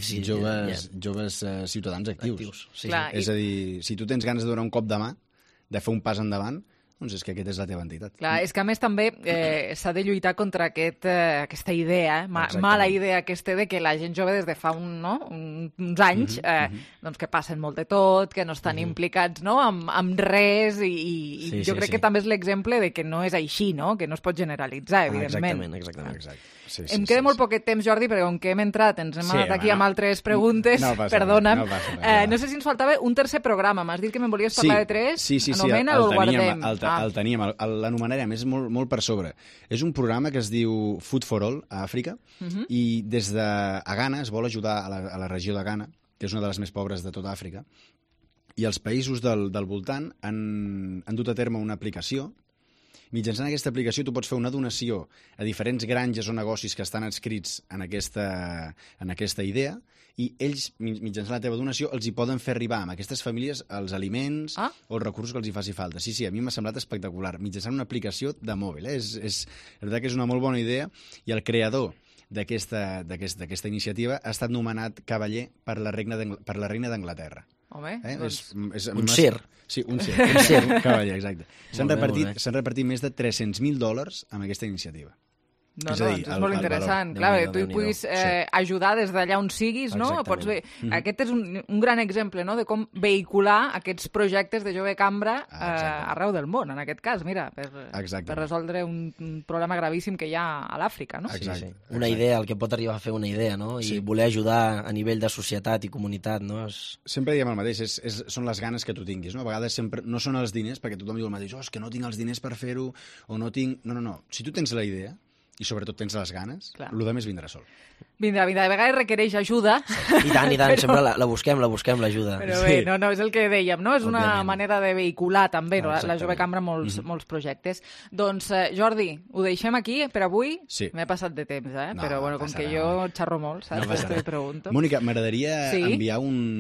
joves ciutadans actius. És a dir, si tu tens ganes de donar un cop de mà, de fer un pas endavant, doncs és que aquesta és la teva entitat. Clar, és que a més també s'ha de lluitar contra aquesta idea, mala idea aquesta de que la gent jove des de fa uns anys doncs que passen molt de tot, que no estan implicats amb res i jo crec que també és l'exemple de que no és així, que no es pot generalitzar, evidentment. Exactament. Em queda molt poquet temps, Jordi, perquè com que hem entrat, ens hem anat aquí amb altres preguntes, perdona'm. No sé si ens faltava un tercer programa, m'has dit que me'n volies parlar de 3, anomena o el guardem? El teníem, l'anomenarem, és molt per sobre. És un programa que es diu Food for All, a Àfrica, i des de Ghana es vol ajudar a la regió de Ghana, que és una de les més pobres de tota Àfrica, i els països del voltant han dut a terme una aplicació. Mitjançant aquesta aplicació tu pots fer una donació a diferents granges o negocis que estan adscrits en aquesta idea i ells, mitjançant la teva donació, els hi poden fer arribar a aquestes famílies els aliments o els recursos que els hi faci falta. Sí, a mi m'ha semblat espectacular, mitjançant una aplicació de mòbil. És veritat que és una molt bona idea i el creador d'aquesta iniciativa ha estat nomenat cavaller per la reina d'Anglaterra. Home, un cir. Sí, un cir, cavaller, exacte. S'han repartit més de $300.000 amb aquesta iniciativa. És molt interessant. Clar, tu hi puguis ajudar des d'allà on siguis, no? Pots ver. Aquest és un gran exemple de com vehicular aquests projectes de Jove Cambra arreu del món, en aquest cas, mira, per resoldre un problema gravíssim que hi ha a l'Àfrica, no? Sí. Una idea, el que pot arribar a fer una idea, no? I voler ajudar a nivell de societat i comunitat, no? Sempre diem el mateix, són les ganes que tu tinguis, no? A vegades sempre no són els diners, perquè tothom diu el mateix, és que no tinc els diners per fer-ho, o no tinc... No. Si tu tens la idea, i sobretot tens les ganes, el de més vindrà sol. Vindrà. De vegades requereix ajuda. I tant, sempre la busquem, l'ajuda. Però bé, no, és el que dèiem, no? És una manera de vehicular també la Jove Cambra molts projectes. Doncs, Jordi, ho deixem aquí per avui? Sí. M'he passat de temps, però bueno, com que jo xerro molt, saps? Te pregunto. Mònica, m'agradaria enviar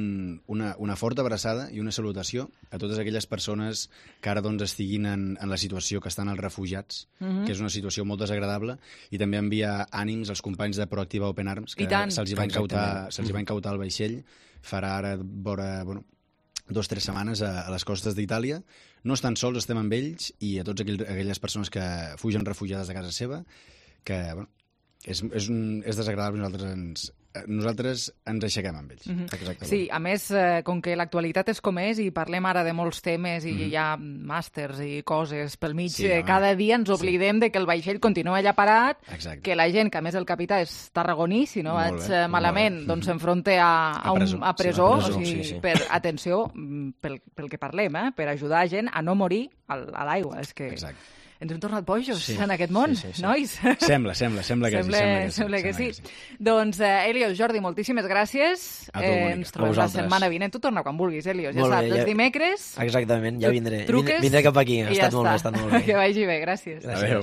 una forta abraçada i una salutació a totes aquelles persones que ara estiguin en la situació que estan els refugiats, que és una situació molt desagradable, i també enviar ànims als companys de Proactiva Open Arms, que se'ls va incautar el vaixell, farà ara vora 2 o 3 setmanes a les costes d'Itàlia. No estan sols, estem amb ells, i a totes aquelles persones que fugen refugiades de casa seva, que és desagradable, nosaltres nosaltres ens aixequem amb ells. Exactament. Sí, a més, com que l'actualitat és com és i parlem ara de molts temes i hi ha màsters i coses pel mig, cada dia ens oblidem de que el vaixell continua allà parat, que la gent, que a més el capità és tarragoní, si no vaig malament, doncs s'enfronta a presó. Per, atenció, pel que parlem, per ajudar gent a no morir a l'aigua. És que... Exacte. Ens hem tornat bojos en aquest món, nois? Sembla que sí. Doncs, Helios, Jordi, moltíssimes gràcies. Ens trobem la setmana vinent. Tu torna quan vulguis, Helios. Ja saps, els dimecres... Exactament, ja vindré. Truques vindré cap aquí. Ha estat molt bé. Que vagi bé, gràcies. Adéu.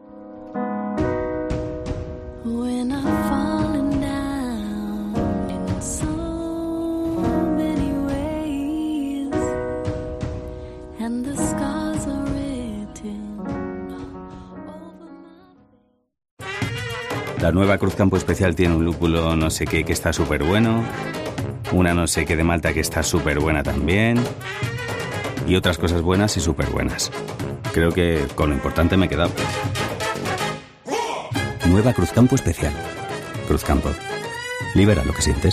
When I'm falling down in so many ways and the scars are La nueva Cruz Campo Especial tiene un lúpulo no sé qué que está súper bueno, una no sé qué de Malta que está súper buena también, y otras cosas buenas y súper buenas. Creo que con lo importante me he quedado. Nueva Cruz Campo Especial. Cruz Campo. Libera lo que sientes.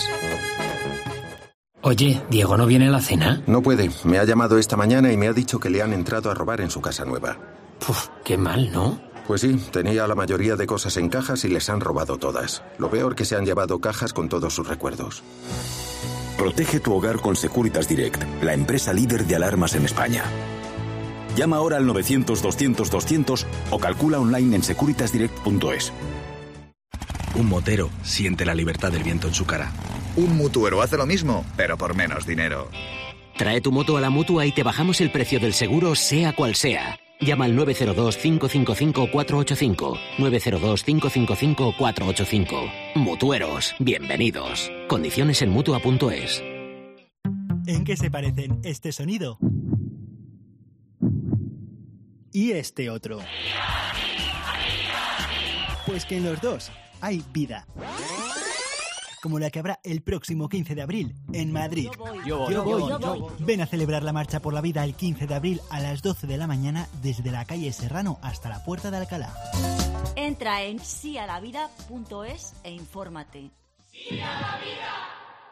Oye, ¿Diego no viene a la cena? No puede. Me ha llamado esta mañana y me ha dicho que le han entrado a robar en su casa nueva. Puf, qué mal, ¿no? Pues sí, tenía la mayoría de cosas en cajas y les han robado todas. Lo peor que se han llevado cajas con todos sus recuerdos. Protege tu hogar con Securitas Direct, la empresa líder de alarmas en España. Llama ahora al 900-200-200 o calcula online en securitasdirect.es. Un motero siente la libertad del viento en su cara. Un mutuero hace lo mismo, pero por menos dinero. Trae tu moto a la Mutua y te bajamos el precio del seguro, sea cual sea. Llama al 902-555-485. 902-555-485. Mutueros, bienvenidos. Condiciones en Mutua.es. ¿En qué se parecen este sonido y este otro? Pues que en los dos hay vida. Como la que habrá el próximo 15 de abril en Madrid. Yo voy. Ven a celebrar la Marcha por la Vida el 15 de abril a las 12 de la mañana desde la calle Serrano hasta la Puerta de Alcalá. Entra en sialavida.es e infórmate. ¡Sí a la vida!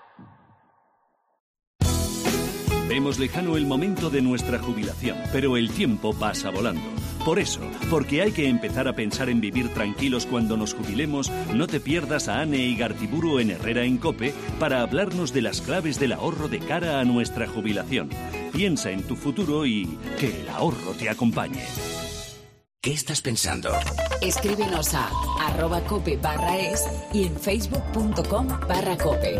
Vemos lejano el momento de nuestra jubilación, pero el tiempo pasa volando. Por eso, porque hay que empezar a pensar en vivir tranquilos cuando nos jubilemos, no te pierdas a Ane Igartiburu en Herrera en COPE para hablarnos de las claves del ahorro de cara a nuestra jubilación. Piensa en tu futuro y que el ahorro te acompañe. ¿Qué estás pensando? Escríbenos a @cope/es y en facebook.com/cope.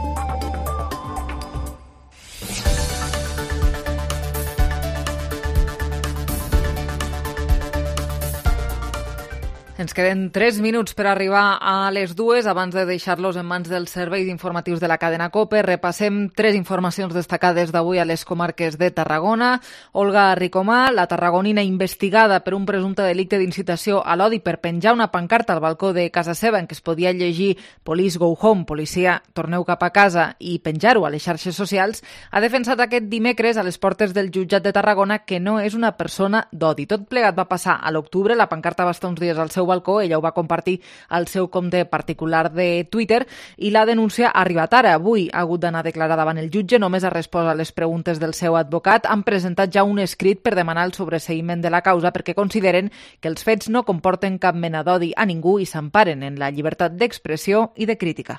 Ens queden 3 minuts per arribar a les 2. Abans de deixar-los en mans dels serveis informatius de la cadena COPE, repassem 3 informacions destacades d'avui a les comarques de Tarragona. Olga Ricomà, la tarragonina investigada per un presumpte delicte d'incitació a l'odi per penjar una pancarta al balcó de casa seva en què es podia llegir Police go home, policia torneu cap a casa, i penjar-ho a les xarxes socials, ha defensat aquest dimecres a les portes del jutjat de Tarragona que no és una persona d'odi. Tot plegat va passar a l'octubre, la pancarta va estar uns dies al seu balcó, ella ho va compartir al seu compte particular de Twitter i la denúncia ha arribat ara. Avui ha hagut d'anar a declarar davant el jutge, només ha respost a les preguntes del seu advocat. Han presentat ja un escrit per demanar el sobreseïment de la causa perquè consideren que els fets no comporten cap mena d'odi a ningú i s'emparen en la llibertat d'expressió i de crítica.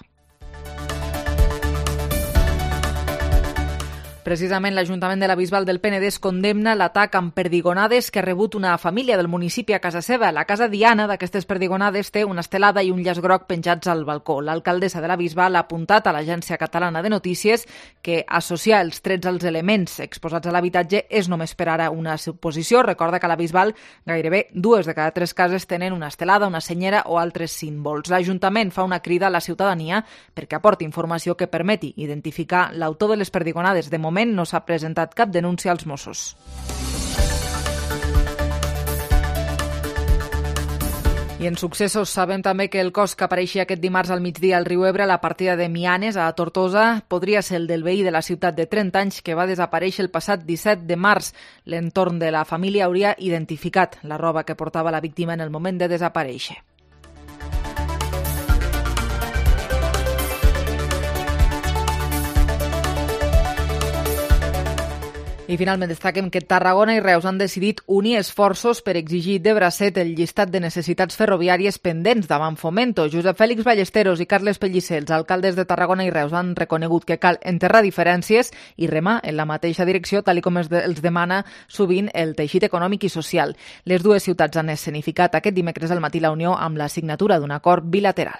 Precisament l'Ajuntament de la Bisbal del Penedès condemna l'atac amb perdigonades que ha rebut una família del municipi a casa seva. La casa Diana d'aquestes perdigonades té una estelada i un llaç groc penjats al balcó. L'alcaldessa de la Bisbal ha apuntat a l'Agència Catalana de Notícies que associar els trets als elements exposats a l'habitatge és només per ara una suposició. Recorda que a la Bisbal gairebé 2 de cada 3 cases tenen una estelada, una senyera o altres símbols. L'Ajuntament fa una crida a la ciutadania perquè aporti informació que permeti identificar l'autor de les perdigonades. De moment no s'ha presentat cap denúncia als Mossos. I en successos sabem també que el cos que apareixia aquest dimarts al migdia al riu Ebre a la partida de Mianes, a Tortosa, podria ser el del veí de la ciutat de 30 anys que va desaparèixer el passat 17 de març. L'entorn de la família hauria identificat la roba que portava la víctima en el moment de desaparèixer. I finalment destaquem que Tarragona i Reus han decidit unir esforços per exigir de bracet el llistat de necessitats ferroviàries pendents davant Fomento. Josep Fèlix Ballesteros i Carles Pellicer, els alcaldes de Tarragona i Reus, han reconegut que cal enterrar diferències i remar en la mateixa direcció, tal com els demana sovint el teixit econòmic i social. Les dues ciutats han escenificat aquest dimecres al matí la unió amb la signatura d'un acord bilateral.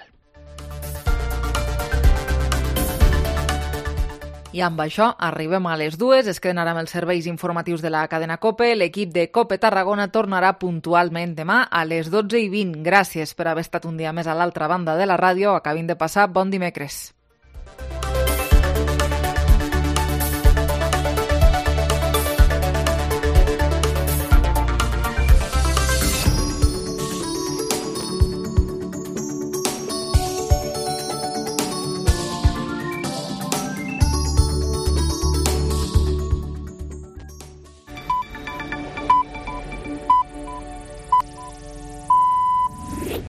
I amb això arribem a les 2, es queden ara amb els serveis informatius de la cadena COPE. L'equip de COPE Tarragona tornarà puntualment demà a les 12:20. Gràcies per haver estat un dia més a l'altra banda de la ràdio. Acabin de passar bon dimecres.